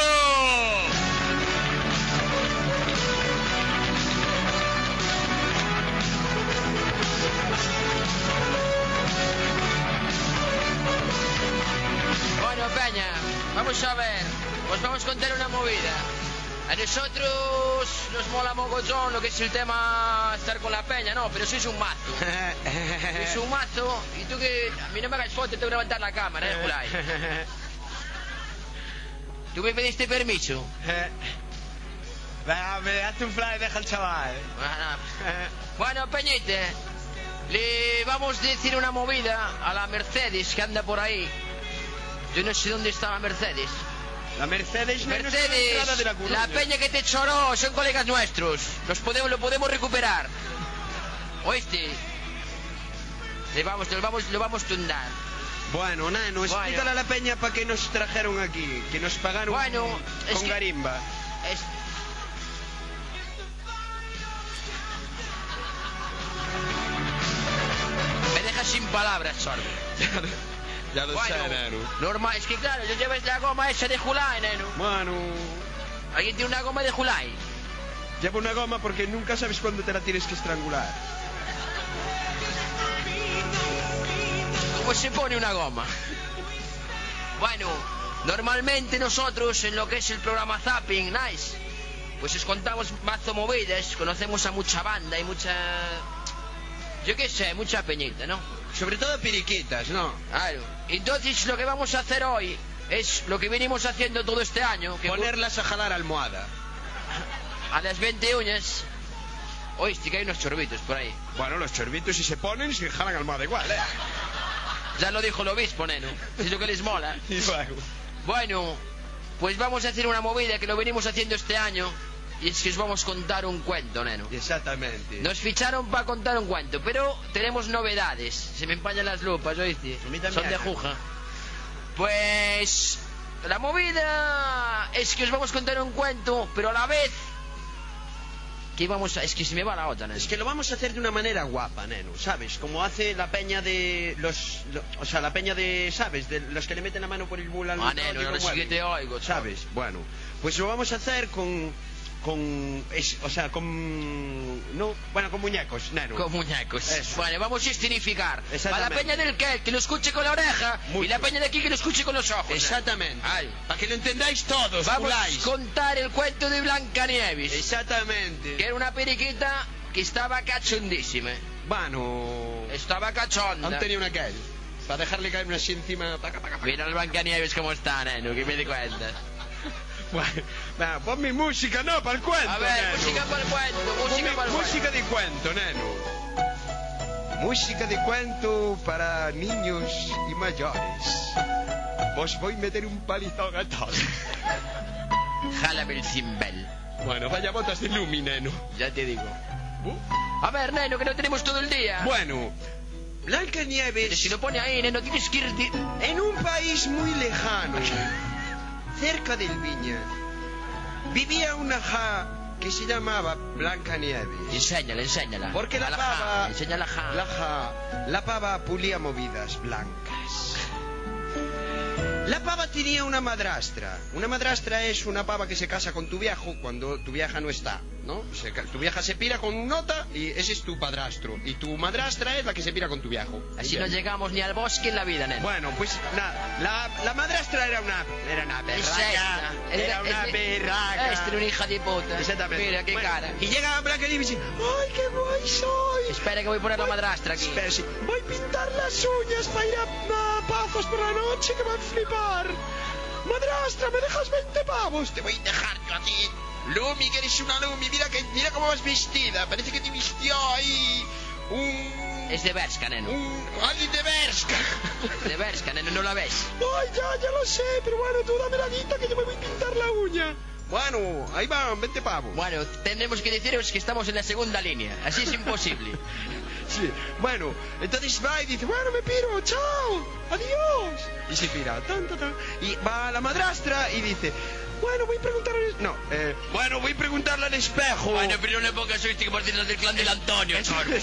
Bueno, Peña, vamos a ver. Os vamos a contar una movida. A nosotros nos mola mogollón lo que es el tema estar con la peña, no, pero sois un mazo. Sois un mazo y tú que... A mí no me hagas foto, tengo que levantar la cámara, eh, Julay. ¿Tú me pediste permiso? Venga, me hace un fly, deja al chaval. Bueno, Peñite, le vamos a decir una movida a la Mercedes que anda por ahí. Yo no sé dónde está la Mercedes. La Mercedes no es nuestra Mercedes, entrada de la Coruña. la peña que te choró son colegas nuestros. Los podemos, lo podemos recuperar. ¿Oíste? Le vamos, lo vamos, lo vamos a tundar. Bueno, nano, explícale Bueno. a la peña para qué nos trajeron aquí. Que nos pagaron Bueno, es con que- garimba. Es... Me dejas sin palabras, sordo. Ya lo Bueno, sé, nano. normal, es que claro, yo lleves la goma esa de Julai, neno. Bueno, ¿Alguien tiene una goma de Julai? lleva una goma porque nunca sabes cuándo te la tienes que estrangular. ¿Cómo se pone una goma? Bueno, Normalmente nosotros, en lo que es el programa Zapping, nice, pues os contamos mazo movidas, conocemos a mucha banda y mucha... Yo qué sé, mucha peñita, ¿no? Sobre todo periquitas, ¿no? Claro. Entonces lo que vamos a hacer hoy es lo que venimos haciendo todo este año. Que ponerlas a jalar almohada. A las veinte uñas. Oíste que hay unos chorbitos por ahí. Bueno, los chorbitos si se ponen, se jalan almohada igual, ¿eh? Ya lo dijo el obispo, neno. Es lo que les mola. Y bueno. Bueno, pues vamos a hacer una movida que lo venimos haciendo este año. Y es que os vamos a contar un cuento, neno. Exactamente. Nos ficharon para contar un cuento, pero tenemos novedades. Se me empañan las lupas, ¿oíste? Son de juja. Pues... la movida es que os vamos a contar un cuento, pero a la vez... que vamos a... es que se me va la otra, neno. Es que lo vamos a hacer de una manera guapa, neno, ¿sabes? Como hace la peña de los... Lo, o sea, la peña de... ¿sabes? De los que le meten la mano por el bulo al... Ah, neno, ahora sí que te oigo, ¿sabes? Bueno, pues lo vamos a hacer con... con... Es, o sea, con... no, bueno, con muñecos, neno. Con muñecos. Eso. Vale, vamos a escenificar. Para la Exactamente. peña del que, que lo escuche con la oreja. Mucho. Y la peña de aquí que lo escuche con los ojos. Exactamente. Ay. Para que lo entendáis todos, Vamos culáis. a contar el cuento de Blancanieves. Exactamente. Que era una periquita que estaba cachondísima. Bueno... Estaba cachonda. Han tenido una calle. Para dejarle caer así encima... Paca, paca, paca. Mira el Blancanieves cómo está, neno, que me di cuenta. Bueno, va, pon mi música, no, para el cuento, A ver, neno. música para el cuento, música Pon para el mi- cuento. música de cuento, neno. Música de cuento para niños y mayores. Os voy a meter un palizón a todos. Jálame el cimbel. Bueno, vaya botas de Lumi, neno. Ya te digo. Uh. A ver, neno, que no tenemos todo el día. Bueno, Blancanieves... Pero si lo pone ahí, neno, tienes que ir... di- En un país muy lejano, cerca del Viña, vivía una ja que se llamaba Blancanieves. Enséñala, enséñala. Porque la A pava... ja, enseña la ja. La ja... La pava pulía movidas blancas. La pava tenía una madrastra. Una madrastra es una pava que se casa con tu viejo cuando tu vieja no está, ¿no? Se ca- tu vieja se pira con un nota y ese es tu padrastro. Y tu madrastra es la que se pira con tu viejo. Así no ¿Entiendes? llegamos ni al bosque en la vida, neno. Bueno, pues nada, la, la madrastra era una... Era una Es berraca. esta. Era Es- una es- berraca. Esta era una hija de puta. Exactamente. Mira qué Bueno, cara. Y llega Blancanieves y dice, ¡ay, qué guay soy! Espera que voy a poner la madrastra aquí. Espera, sí. Voy a pintar las uñas para ir a, a Pazos por la noche que van a flipar. Madrastra, ¿me dejas veinte pavos? Te voy a dejar yo a ti. Lumi, que eres una Lumi. Mira, que, mira cómo vas vestida. Parece que te vistió ahí un... Es de Berska, neno. un... alguien de Berska. De Berska, neno, ¿no la ves? Ay, ya, ya lo sé, pero bueno, tú dame la guita que yo me voy a pintar la uña. Bueno, ahí van, veinte pavos. Bueno, tenemos que deciros que estamos en la segunda línea. Así es imposible. Sí, bueno, entonces va y dice, bueno, me piro, chao, adiós. Y se pira, tan, tan, tan. Y va a la madrastra y dice, bueno, voy a preguntarle... No, eh, bueno, voy a preguntarle al espejo. Bueno, pero no le pongas oíste que partir del clan del Antonio, chorro.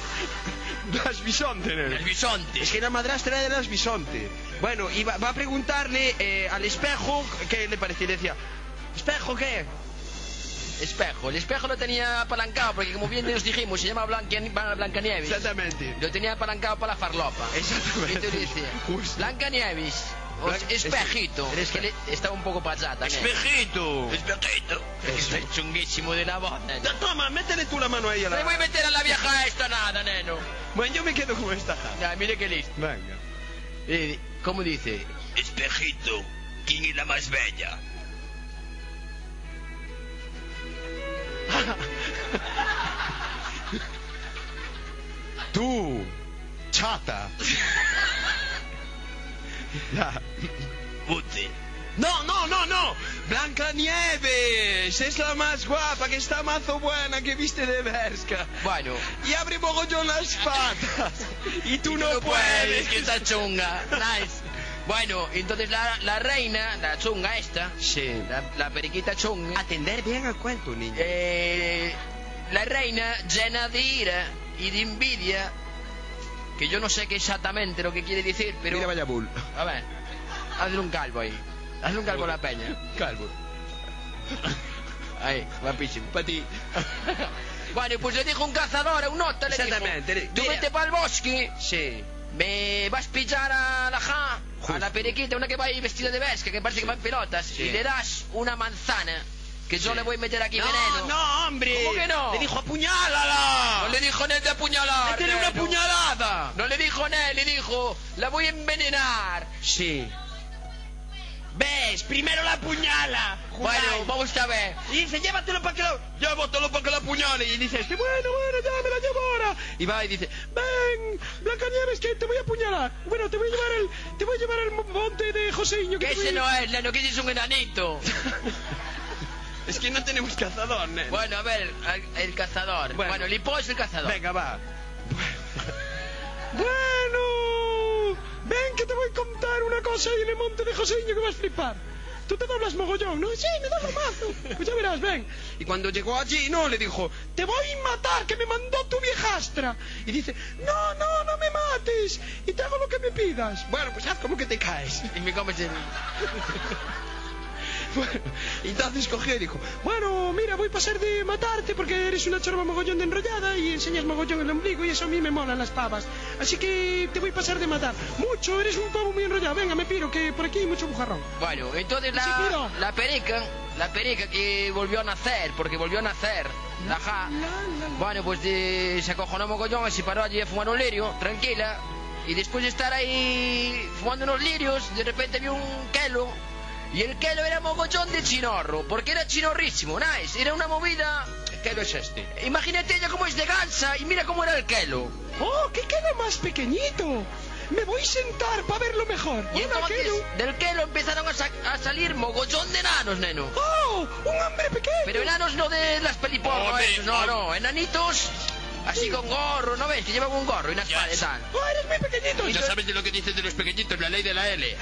Las bisonte, nene. El bisonte. Es que la madrastra era de las bisonte. Bueno, y va, va a preguntarle eh, al espejo qué le parecía. Y decía, ¿espejo qué? Espejo. El espejo lo tenía apalancado porque, como bien nos dijimos, se llama Blanca- Blancanieves. Exactamente. Lo tenía apalancado para la farlopa. Exactamente. Y tú decías, Justo. Blancanieves. O Blan- espejito. es- Es que le- estaba un poco pasada. ¡Espejito! Espejito. Es que estoy chunguísimo de la voz, neno. Toma, métele tú la mano ahí a la... Le voy a meter a la vieja esta nada, neno. Bueno, yo me quedo con esta. Ya, mire qué listo. Venga. Eh, ¿Cómo dice? Espejito, ¿quién es la más bella? Tú, chata. La... Ute. No, no, no, no. Blancanieves es la más guapa, que está mazo buena, que viste de Berska. Bueno. Y abre mogollón las patas. Y tú, Y no, puedes. que está chunga. Nice. Bueno, entonces la, la reina, la chunga esta, Sí. la, la periquita chunga, Atender bien al cuento, niño. eh, la reina llena de ira y de envidia, que yo no sé qué exactamente lo que quiere decir, pero... Mira, vaya bull. A ver, hazle un calvo ahí. Hazle un calvo a la peña. Calvo. Ahí, guapísimo. Para ti. Bueno, pues le dijo un cazador a un nota, le Exactamente, dijo, le- tú mira. vete para el bosque, Sí. me vas a pillar a la ja, a la periquita, una que va ahí vestida de vesca, que parece que va en pelotas, Sí. y le das una manzana, que yo le voy a meter aquí No, veneno. no, hombre. ¿Cómo que no? Le dijo apuñálala. No le dijo Nel de apuñalar. Métele una neno. puñalada. No le dijo Nel, le dijo, la voy a envenenar. Sí. ¿Ves? Primero la apuñala. Bueno, Judai. vamos a ver. Y dice, llévatelo para que lo... Llévatelo para que la apuñale. Y dice, este, bueno, bueno, ya me la llevo ahora. Y va y dice, ven, Blancanieves, que te voy a apuñalar. Bueno, te voy a llevar el... Te voy a llevar al monte de Joséño. Que te voy ese a- no es, neno, que ese es un enanito. Es que no tenemos cazador, nene. Bueno, a ver, el, el cazador. Bueno. Bueno, Lipo es el cazador. Venga, va. Bueno, ven que te voy a contar una cosa ahí en el monte de Joséño que vas a flipar. Tú te doblas mogollón, ¿no? Sí, me doblo mazo. Pues ya verás, ven. Y cuando llegó allí, no, le dijo, te voy a matar, que me mandó tu viejastra. Y dice, no, no, no me mates. Y te hago lo que me pidas. Bueno, pues haz como que te caes. Y me comes el... Bueno, y entonces cogió y dijo, bueno, mira, voy a pasar de matarte porque eres una chorba mogollón de enrollada y enseñas mogollón el ombligo y eso a mí me molan las pavas. Así que te voy a pasar de matar. Mucho, eres un pavo muy enrollado. Venga, me piro, que por aquí hay mucho bujarrón. Bueno, entonces Sí, la, mira. la perica, la perica que volvió a nacer, porque volvió a nacer, la ja, bueno, pues de- se acojonó mogollón y se paró allí a fumar un lirio, tranquila, y después de estar ahí fumando unos lirios, de repente vio un kelo, y el kelo era mogollón de chinorro, porque era chinorrísimo, nice, era una movida... ¿Qué es este? Imagínate ella cómo es de gansa, y mira cómo era el kelo. ¡Oh, qué queda más pequeñito! Me voy a sentar para verlo mejor. Y Hola, entonces Kelo. del kelo empezaron a, sa- a salir mogollón de enanos, neno. ¡Oh, un hombre pequeño! Pero enanos no de las peliporras, Hombre, esos, no, hombre. no, enanitos así con gorro, ¿no ves? Que llevan un gorro y una espada y tal. ¡Oh, eres muy pequeñito! Ya sabes de lo que dicen de los pequeñitos, la ley de la L.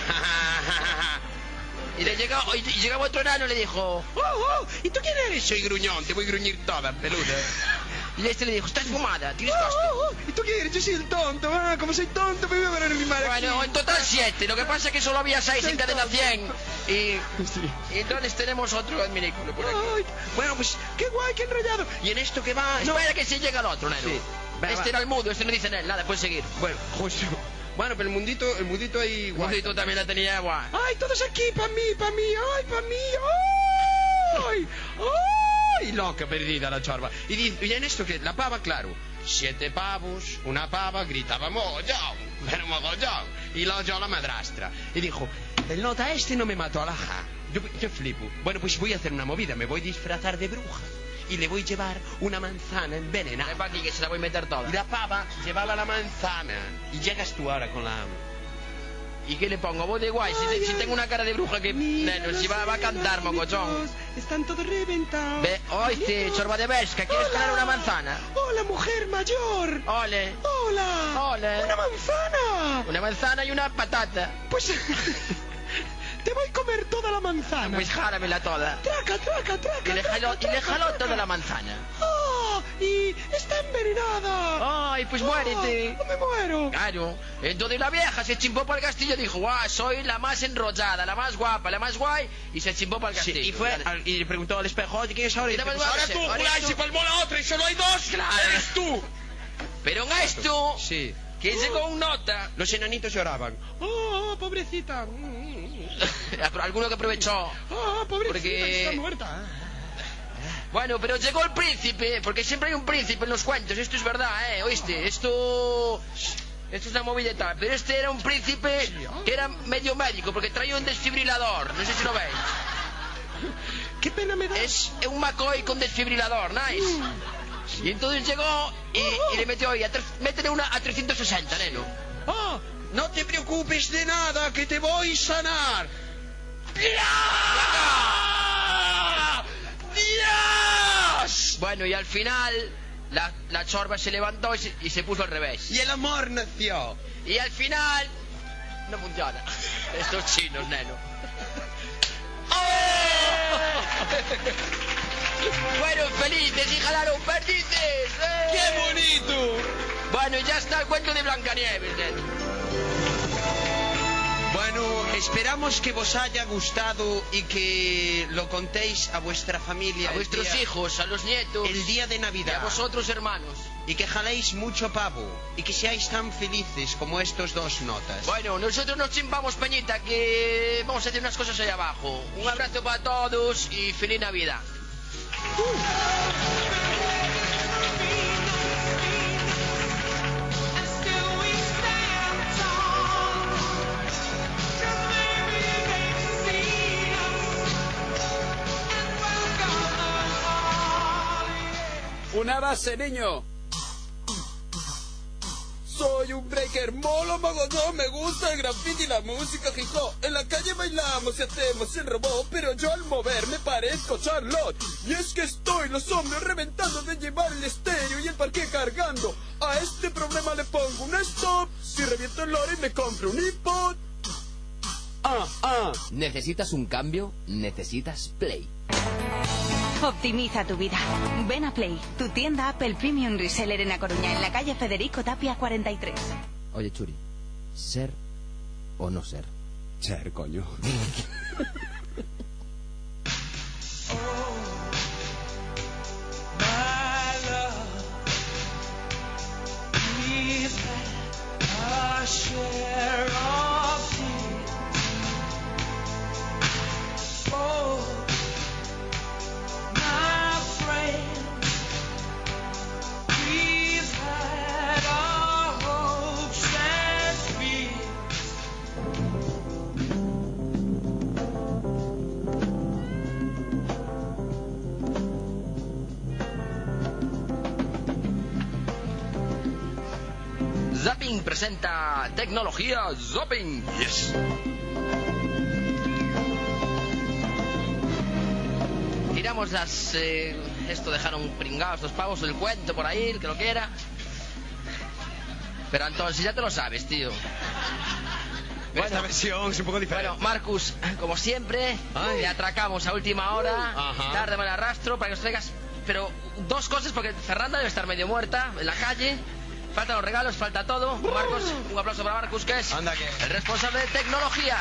Y le llegaba, y llegaba otro enano y le dijo... ¡Oh, oh! ¿Y tú quién eres? Soy gruñón, te voy a gruñir toda, peluda. Y este le dijo, estás fumada, tienes ¡Oh, costo. oh, oh! ¿Y tú quién eres? Yo soy el tonto. Ah, como soy tonto, me voy a ver a mi madre Bueno, aquí. en total siete, lo que pasa es que solo había seis en Soy cadena tonto. cien. Y, Sí. y entonces tenemos otro adminículo por aquí. Ay, bueno, pues qué guay, qué enrollado. ¿Y en esto que va? No. Espera que se llega el otro, neno. Sí. Va, Este va. era el mudo, este no dice nada, nada, puedes seguir. Bueno, justo. Bueno, pero el mundito, el mundito ahí guay. Mudito también la tenía guay. ¡Ay, todos aquí! ¡Pa' mí, pa' mí! ¡Ay, pa' mí! ¡Ay! ¡Ay! Loca perdida la chorba. Y, dice, y en esto que la pava, claro, siete pavos, una pava, gritaba mogollón, pero mogollón. Y lo oyó la madrastra. Y dijo, el nota este no me mató a la ja. Yo, yo flipo. Bueno, pues voy a hacer una movida, me voy a disfrazar de bruja. Y le voy a llevar una manzana envenenada. Ven pa' aquí que se la voy a meter toda. Y la pava llevaba la manzana. Y llegas tú ahora con la... ¿Y qué le pongo? Voz de guay, si, Ay, si ay. tengo una cara de bruja que... Neno, si va, va a cantar, mogollón. Están todos reventados. Ve, oíste, chorba de vesca, ¿quieres ganar una manzana? ¡Hola, mujer mayor! Ole, ¡Hola! Ole. ¡Una manzana! una manzana y una patata. Pues... te voy a comer toda la manzana. Pues járamela toda. Traca, traca, traca. Y le jaló, y le jaló toda la manzana. ¡Ah! ¡Y está envenenada! Ay, pues muérete. ¡Ah, me muero! Claro. Entonces la vieja se chimpó para el castillo y dijo, guau, soy la más enrollada, la más guapa, la más guay. Y se chimpó para el Sí, castillo. y fue al- y le preguntó al espejo, oye, ¿quién es ahora? Y Mira, dice, pues, pues, ahora tú, ahora ahora tú, tú. Se palmó la otra y solo hay dos. Claro. Eres tú. Pero en esto, Sí. que llegó un nota, Los enanitos lloraban. ¡Oh, oh, pobrecita! alguno que aprovechó. ¡Oh, pobrecita! Porque- Está muerta. Bueno, pero llegó el príncipe, porque siempre hay un príncipe en los cuentos, esto es verdad, ¿eh? ¿Oíste? Esto... Esto es una movida y tal, pero este era un príncipe que era medio médico, porque traía un desfibrilador, no sé si lo veis. ¡Qué pena me da! Es un McCoy con desfibrilador, nice. Y entonces llegó y, y le metió ahí, a tre- métele una a trescientos sesenta, neno. ¡Ah! No te preocupes de nada, que te voy a sanar. ¡Dios! Bueno, y al final la, la chorba se levantó y se, y se puso al revés. Y el amor nació. Y al final... No funciona. Estos chinos, neno. Fueron felices y jalaron perdices. ¡Eh! ¡Qué bonito! Bueno, ya está el cuento de Blancanieves, neno. Bueno, Esperamos que vos haya gustado y que lo contéis a vuestra familia. A vuestros día, hijos, a los nietos. El día de Navidad. Y a vosotros, hermanos. Y que jaléis mucho pavo. Y que seáis tan felices como estos dos notas. Bueno, nosotros nos chimpamos, Peñita, que vamos a hacer unas cosas ahí abajo. Un abrazo para todos y feliz Navidad. Uh. Una base, niño. Soy un breaker, molo mogollón, me gusta el graffiti y la música hip hop. En la calle bailamos y hacemos el robot, pero yo al moverme parezco Charlotte. Y es que estoy los hombres reventando de llevar el estéreo y el parque cargando. A este problema le pongo un stop. Si reviento el lore me compro un iPod. Ah, ah. ¿Necesitas un cambio? Necesitas Play. Optimiza tu vida. Ven a Play, tu tienda Apple Premium Reseller en A Coruña, en la calle Federico Tapia cuarenta y tres. Oye, Churi, ¿ser o no ser? Ser, coño. Zapping presenta tecnología Zapping. Yes. Tiramos las... Eh, esto dejaron pringados los pavos, el cuento por ahí, el que lo quiera. Pero entonces ya te lo sabes, tío. Bueno, esta versión es un poco diferente. Bueno, Marcus, como siempre, Ay. le atracamos a última hora. Ajá. Tarde me la arrastro para que os traigas... Pero dos cosas, porque Fernanda debe estar medio muerta en la calle. Faltan los regalos, falta todo. Marcos, un aplauso para Marcus, que es Anda que... el responsable de tecnología.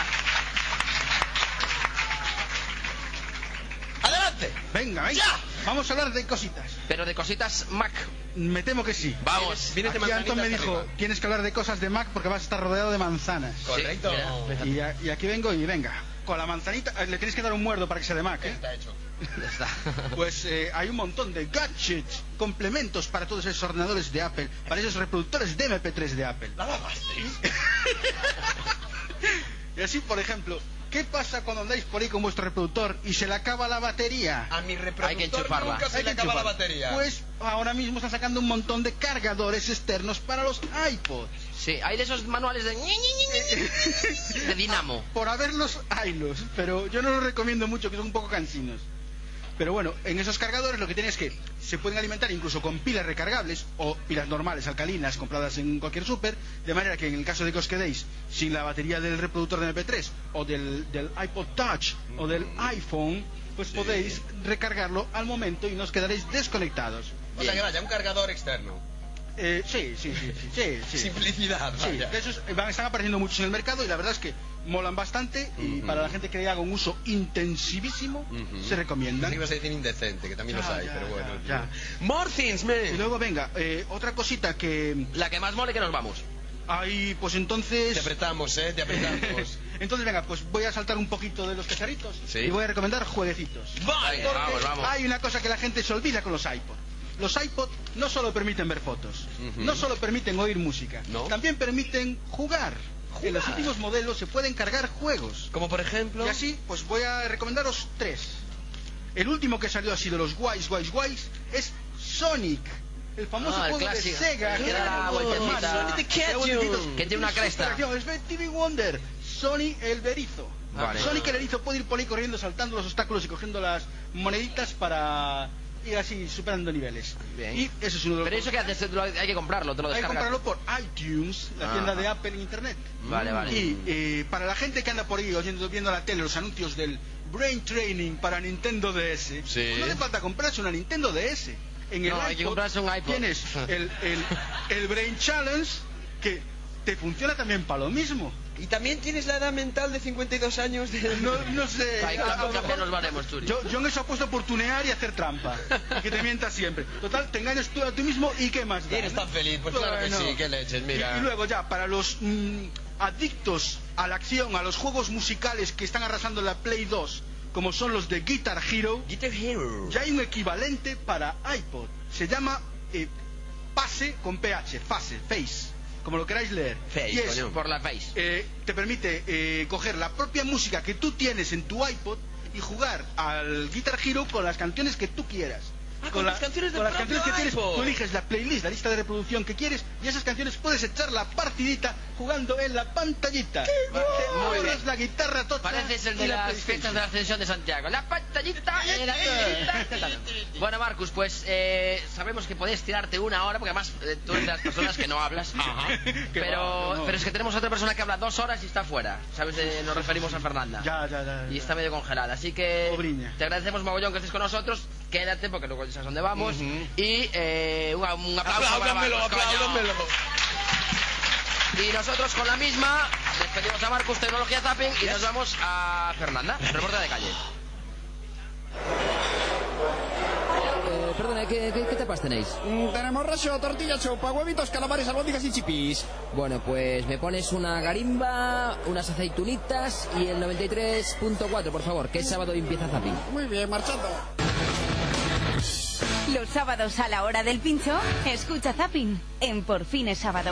¡Adelante! Venga, venga. ¡Ya! Vamos a hablar de cositas. Pero de cositas Mac. Me temo que sí. Vamos. Vienes de Aquí Antón me dijo, arriba. tienes que hablar de cosas de Mac porque vas a estar rodeado de manzanas. Correcto. Sí, y, a- y aquí vengo y venga. Con la manzanita, eh, le tienes que dar un muerdo para que sea de Mac, ¿eh? Está hecho. Ya está. Pues eh, hay un montón de gadgets, complementos para todos esos ordenadores de Apple, para esos reproductores de eme pe tres de Apple. ¿La lavasteis? Y así, por ejemplo, ¿qué pasa cuando andáis por ahí con vuestro reproductor y se le acaba la batería? A mi reproductor Hay que enchufarla. nunca se Hay le que acaba la enchufarla. batería. Pues ahora mismo están sacando un montón de cargadores externos para los iPods. Sí, hay de esos manuales de... de dinamo. Por haberlos, haylos, pero yo no los recomiendo mucho, que son un poco cansinos. Pero bueno, en esos cargadores lo que tienen es que se pueden alimentar incluso con pilas recargables o pilas normales, alcalinas, compradas en cualquier súper, de manera que en el caso de que os quedéis sin la batería del reproductor de eme pe tres o del, del iPod Touch o del iPhone, pues Sí. podéis recargarlo al momento y no os quedaréis desconectados. O sea que vaya, un cargador externo. Eh, sí, sí, sí, sí, sí, sí. Simplicidad, Sí, vaya. de esos van, están apareciendo muchos en el mercado y la verdad es que molan bastante y Ujú. para la gente que le haga un uso intensivísimo Ujú. se recomiendan. Ibas a decir indecente, que también Ya, los hay, ya, pero bueno. ya, More things, man. Y luego venga, eh, otra cosita que La que más mole que nos vamos. hay, pues entonces... Te apretamos, eh, te apretamos. Entonces venga, pues voy a saltar un poquito de los cacharritos Sí. y voy a recomendar jueguecitos. Vale, Venga, Porque vamos, vamos. hay una cosa que la gente se olvida con los iPod. Los iPod no solo permiten ver fotos, Ujú. no solo permiten oír música, No. también permiten jugar. En los últimos modelos se pueden cargar juegos. Como por ejemplo... Y así, pues voy a recomendaros tres. El último que salió así de los guays, guays, guays es Sonic. El famoso Ah, el juego clásico. de Sega. Que era la vueltecita. Sonic the Hedgehog. Que tiene una cresta. Es Stevie Wonder. Sonic el Berizo. Vale. Sonic el Erizo puede ir por ahí corriendo, saltando los obstáculos y cogiendo las moneditas para ir así superando niveles. Bien. Y eso es uno de los Pero eso que haces, Tú lo- hay que comprarlo, te lo hay que descargas. comprarlo por iTunes, la tienda Ajá. de Apple en internet. Vale, vale. Y eh, para la gente que anda por ahí oyendo, viendo la tele los anuncios del Brain Training para Nintendo D S, Sí. pues no hace falta comprarse una Nintendo D S. En el No, hay que iPod comprarse un iPod. Tienes el, el, el Brain Challenge que te funciona también para lo mismo. ¿Y también tienes la edad mental de cincuenta y dos años? De... No, no sé. Ay, a lo mejor nos valemos, Turi. Yo, yo en eso apuesto por tunear y hacer trampa. Y que te mientas siempre. Total, te engañas tú a ti mismo y qué más da. Y eres tan feliz, pues claro que sí, qué leches, mira. Y, y luego ya, para los mm, adictos a la acción, a los juegos musicales que están arrasando la Play dos, como son los de Guitar Hero, Guitar Hero. ya hay un equivalente para iPod. Se llama eh, Pase con P H, Face, Face. Como lo queráis leer. Face, y es, coño. Por la face. Eh, te permite eh, coger la propia música que tú tienes en tu iPod y jugar al Guitar Hero con las canciones que tú quieras. Ah, con las canciones del con las canciones que propio tienes, iPod. tú eliges la playlist, la lista de reproducción que quieres y esas canciones puedes echar la partidita jugando en la pantallita. Te Muy bien. pones la guitarra tocha Pareces el de y la las PlayStation. fiestas de la Ascensión de Santiago. La pantallita y la pantallita. Bueno, Marcus, pues eh, sabemos que podés tirarte una hora, porque además eh, tú eres de las personas que no hablas. Pero, va, no. pero es que tenemos otra persona que habla dos horas y está fuera. ¿Sabes? Eh, nos referimos a Fernanda. Ya, ya, ya, ya. Y está medio congelada. Así que Pobriña. te agradecemos mogollón que estés con nosotros. Quédate porque luego ya sabes dónde vamos. Ujú. Y eh, un, un aplauso para Apláudamelo, Marcus, coño. apláudamelo. Y nosotros con la misma despedimos a Marcus Tecnología Zapping y nos vamos a Fernanda, reporte de calle. Eh, perdona, ¿qué, qué, qué tapas tenéis? Mm, tenemos racho, tortilla, chupa, huevitos, calamares, albóndigas y chipis. Bueno, pues me pones una garimba, unas aceitunitas y el noventa y tres punto cuatro, por favor, que es sábado y empieza Zapping. Muy bien, marchando. Los sábados a la hora del pincho, escucha Zapping en Por Fin es Sábado.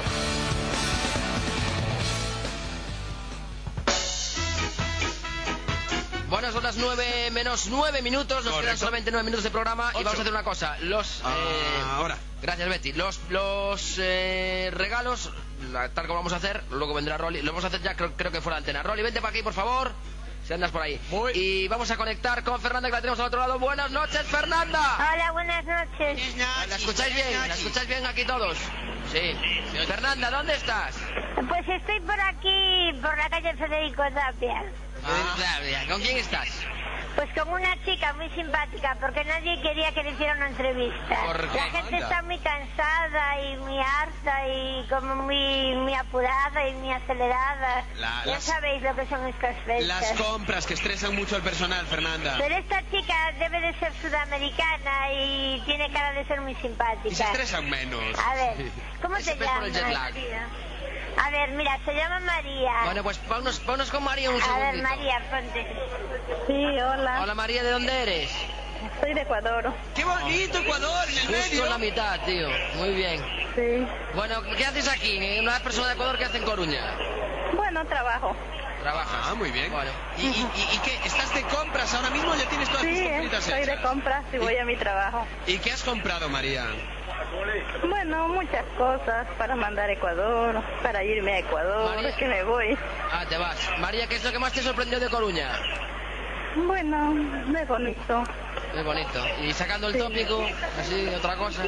Bueno, son las nueve menos nueve minutos, nos Correcto. quedan solamente nueve minutos de programa y Ocho. vamos a hacer una cosa. Los Ah, eh, ahora. Gracias, Betty. Los los eh, regalos, la- tal como vamos a hacer, luego vendrá Rolly. Lo vamos a hacer ya, creo, creo que fuera de antena. Rolly, vente para aquí, por favor. Si andas por ahí. Voy. Y vamos a conectar con Fernanda, que la tenemos al otro lado. Buenas noches, Fernanda. Hola, buenas noches. ¿La escucháis bien? ¿La escucháis bien aquí todos? Sí. Fernanda, ¿dónde estás? Pues estoy por aquí, por la calle Federico Tapia. Ah, ¿con quién estás? Pues con una chica muy simpática, porque nadie quería que le hiciera una entrevista. ¿Por qué? La gente Anda. está muy cansada y muy harta y como muy, muy apurada y muy acelerada. La- ya las- sabéis lo que son estas fechas. Las compras que estresan mucho al personal, Fernanda. Pero esta chica debe de ser sudamericana y tiene cara de ser muy simpática. Y se estresan menos. A ver, ¿cómo Eso te es por el jet llamas? lag. A ver, mira, se llama María. Bueno, pues ponnos, ponnos con María un A ver, segundito. María, ponte. Sí, hola. Hola, María, ¿de dónde eres? Soy de Ecuador. ¡Qué bonito Ecuador, en el Justo medio! en la mitad, tío. Muy bien. Sí. Bueno, ¿qué haces aquí? Una persona de Ecuador que hace en Coruña. Bueno, trabajo. ¿Trabajas? Ah, muy bien. Bueno. ¿Y, y, y- y qué? ¿Estás de compras ahora mismo o ya tienes todas Sí, tus compritas soy de hechas? compras y voy a mi trabajo. ¿Y qué has comprado, María? Bueno, muchas cosas para mandar a Ecuador, para irme a Ecuador, María. que me voy. Ah, te vas. María, ¿qué es lo que más te sorprendió de Coruña? Bueno, muy bonito. Muy bonito. Y sacando el tópico, así, otra cosa.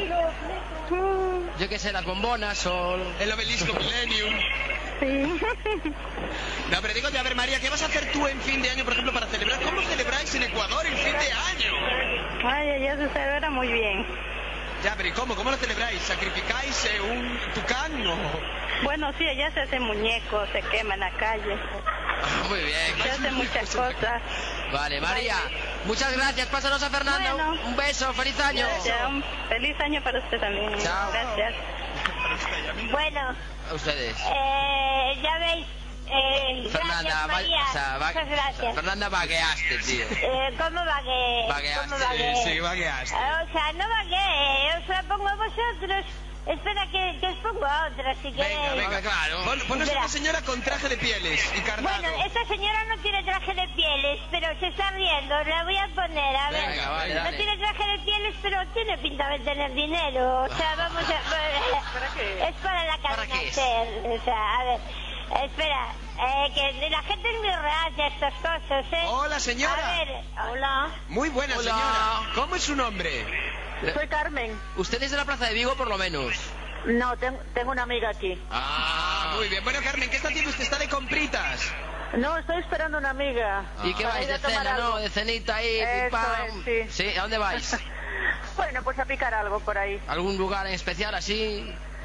Mm, Yo qué sé, las bombonas o... El obelisco Millennium. sí. No, pero digo, a ver, María, ¿qué vas a hacer tú en fin de año, por ejemplo, para celebrar? ¿Cómo celebráis en Ecuador el fin de año? Ay, allá se celebra muy bien. Ya, pero ¿y cómo? ¿Cómo lo celebráis? ¿Sacrificáis eh, un tucán o...? Bueno, sí, allá se hacen muñecos, se quema en la calle. Ah, muy bien. Se hacen muchas cosas. Vale, María, muchas gracias. Pásanos a Fernanda. Bueno. Un- Un beso, feliz año. Ya, un feliz año para usted también. Chao. Gracias. Bueno, A ustedes. eh, ya veis. Eh, Fernanda, gracias, va- María. o sea, va- Muchas gracias. Fernanda, vagueaste, tío. Eh, ¿Cómo vagué? Vagueaste, ¿Cómo vagué? Sí, vagueaste. O sea, no vagué, os la pongo a vosotros. Espera que, que os pongo a otra, si queréis. Venga, venga, claro. Pon, ponnos Espera. una señora con traje de pieles y cardado. Bueno, esta señora no tiene traje de pieles, pero se está riendo. La voy a poner, a ver. Venga, vale, no dale. tiene traje de pieles, pero tiene pinta de tener dinero. O sea, vamos a... ¿Para qué? Es para la ¿Para qué es? carnacer. O sea, a ver. Espera, eh, que la gente es muy reacia a estas cosas, ¿eh? Hola, señora. A ver, hola. Muy buena, Hola. señora. ¿Cómo es su nombre? Soy Carmen. Usted es de la Plaza de Vigo, por lo menos. No, tengo, tengo una amiga aquí. Ah, muy bien. Bueno, Carmen, ¿qué está haciendo usted? ¿Está de compritas? No, estoy esperando una amiga. ¿Y qué Para vais? ir a ¿De tomar cena, algo. no? ¿De cenita ahí? pim, Eso pam? es, sí. ¿Sí? ¿A dónde vais? Bueno, pues a picar algo por ahí. ¿Algún lugar en especial así?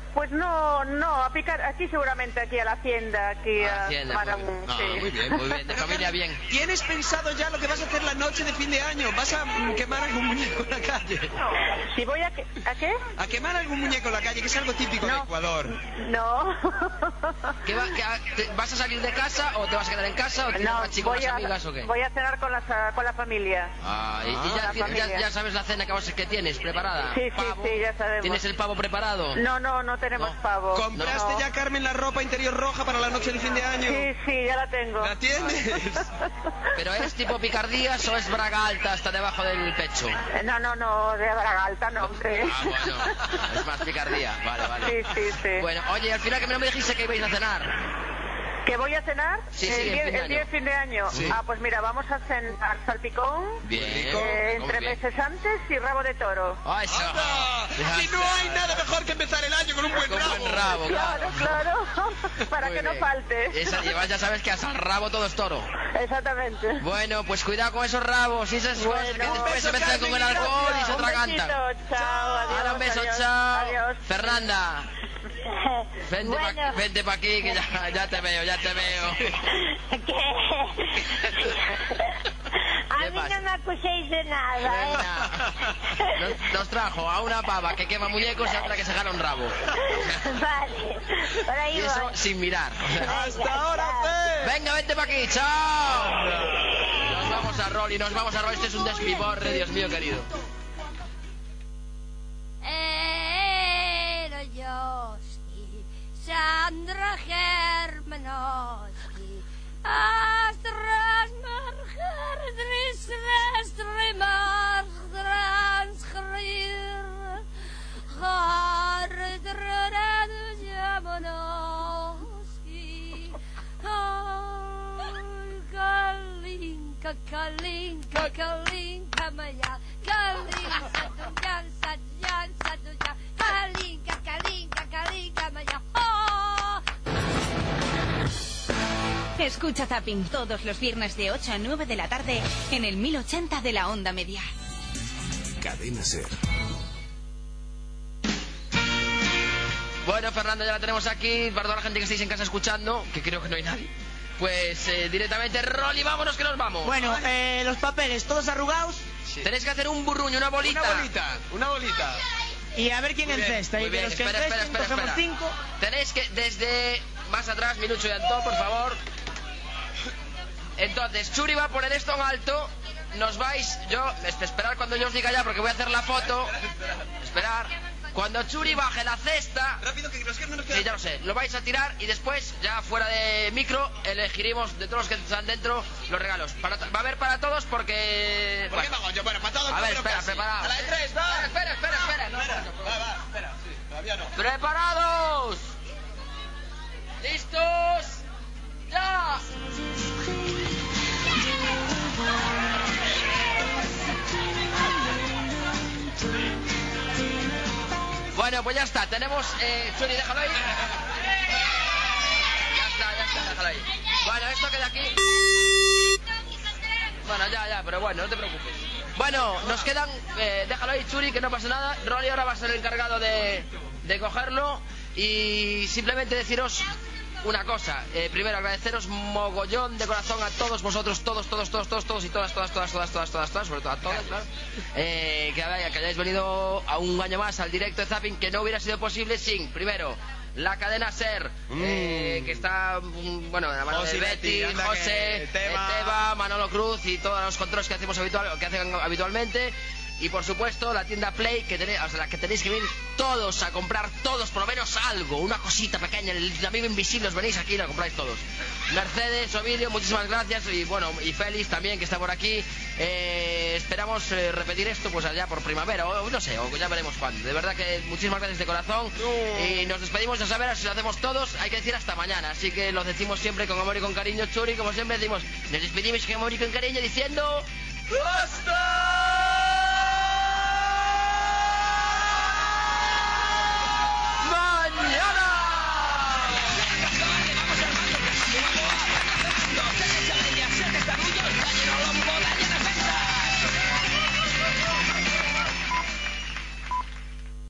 Pues no, no, a picar, aquí seguramente, aquí a la hacienda, aquí A la a, hacienda, para muy un- bien. sí. No, muy bien, muy bien, de familia bien. ¿Tienes pensado ya lo que vas a hacer la noche de fin de año? ¿Vas a mm, quemar algún muñeco en la calle? Si voy a, que- ¿a qué? A quemar algún muñeco en la calle, que es algo típico de Ecuador. No. ¿Qué va- qué ha- te- ¿Vas a salir de casa o te vas a quedar en casa o tienes No, una chica con voy unas a, amigas o qué? voy a cenar con la, con la familia. Ah, y, y Ah, ya, la tienes- ya, familia. ya sabes la cena que, vas, que tienes preparada. Sí, sí, ¿Pavo? sí, ya sabemos. ¿Tienes el pavo preparado? No, no, no tenemos pavo. ¿Compraste No. ya, Carmen, la ropa interior roja para la noche de fin de año? Sí, sí, ya la tengo. ¿La tienes? ¿Pero es tipo picardías o es braga alta hasta debajo del pecho? Eh, No, no, no, de braga alta, no, hombre. Ah, bueno, es más picardía. Vale, vale. Sí, sí, sí. Bueno, oye, al final que no me dijiste que ibais a cenar. ¿Que voy a cenar? Sí, sí, el, en día, fin de el día de año. fin de año. Sí. Ah, pues mira, vamos a cenar salpicón. Bien. eh, muy entre bien. meses antes y rabo de toro. Ay, eso. Si no hay nada mejor que empezar el año con un buen Con rabo. buen rabo, claro. Claro, claro. Para Muy que no bien. falte. Esa, llevas, ya sabes que hasta el rabo todo es toro. Exactamente. Bueno, pues cuidado con esos rabos y esas cosas que después se mezclan con el alcohol y se Un atragantan. besito, chao, adiós. Ahora un beso, adiós, chao. adiós. Fernanda, vente pa, Bueno. vente pa aquí que ya, ya te veo, ya te veo. ¿Qué? A ¿Qué mí pasa? no me acuséis de nada, ¿eh? Nos, nos trajo a una pava que quema muñecos y a otra que se jala un rabo. Vale, por ahí Y eso voy. sin mirar. ¡Hasta ahora, Fe! Venga, vente pa' aquí, chao. Nos vamos a Rolly, nos vamos a Rolly. Este es un despiporre, Dios mío querido. Erojoski, Sandra Hermanoski, Astras Marger, Drisvestre Margrans Grir, Hardred Jamonoski, Kalinka, Kalinka, Kalinka, Maya, Kalinka, Satujan, Satujan, Satujan, Kalinka, Kalinka, Kalinka, Maya, oh. Escucha Zapping todos los viernes de ocho a nueve de la tarde en el mil ochenta de la onda media. Cadena Ser. Bueno, Fernando, ya la tenemos aquí. Para toda la gente que estáis en casa escuchando, que creo que no hay nadie. Pues eh, directamente, Rolly, vámonos que nos vamos. Bueno, eh, los papeles todos arrugados. Tenéis que hacer un burruño, una bolita. Una bolita, una bolita. Y a ver quién Muy bien, encesta. muy Y de bien. los que Espera, espera, encesten, espera, cogemos espera. cinco. Tenéis que, desde más atrás, Minucho y Antón, por favor. Entonces, Churi va a poner esto en alto. Nos vais, yo, esp- esperar cuando yo os diga ya, porque voy a hacer la foto. Esperar. Cuando Churi baje la cesta. Rápido, que los que no nos Sí, quedan. ya lo sé. Lo vais a tirar y después, ya fuera de micro, elegiremos de todos los que están dentro los regalos. Para to- va a haber para todos porque. ¿Por qué bueno. hago yo? Bueno, para todos. A ver, pero espera, casi. preparados. A la de tres, va. Espera, espera, espera. No, Espera, no, no, va, va, espera, sí, todavía no. ¡Preparados! ¿Listos? ¡Ya! Bueno, pues ya está. Tenemos... Eh, Churi, déjalo ahí. Ya está, ya está, déjalo ahí. Bueno, esto queda aquí. Bueno, ya, ya, pero bueno, no te preocupes. Bueno, nos quedan... Eh, déjalo ahí, Churi, que no pasa nada. Rolly ahora va a ser el encargado de, de cogerlo. Y simplemente deciros una cosa. Eh, primero, agradeceros mogollón de corazón a todos vosotros, todos, todos, todos, todos, todos y todas, todas, todas, todas, todas, todas, todas, sobre todo a todas, claro. Eh, que, haya- que hayáis venido a un año más al directo de Zapping, que no hubiera sido posible sin, primero, la cadena Ser, eh, que está, mm, bueno, de la mano José de y Betty, Betty, anda José, que Teba. Teba, Manolo Cruz y todos los controles que hacemos habitual, que hacen habitualmente. Y por supuesto la tienda Play, que tenéis, o sea, la que tenéis que venir todos a comprar, todos por lo menos algo, una cosita pequeña, el amigo invisible, os venís aquí y la compráis todos. Mercedes, Ovidio, muchísimas gracias, y bueno, y Félix también, que está por aquí. Eh, esperamos eh, repetir esto pues allá por primavera, o no sé, o ya veremos cuándo. De verdad que muchísimas gracias de corazón. Y nos despedimos, a saber si lo hacemos todos, hay que decir hasta mañana. Así que lo decimos siempre con amor y con cariño, Churi, como siempre decimos, nos despedimos con amor y con cariño diciendo... ¡Mañana!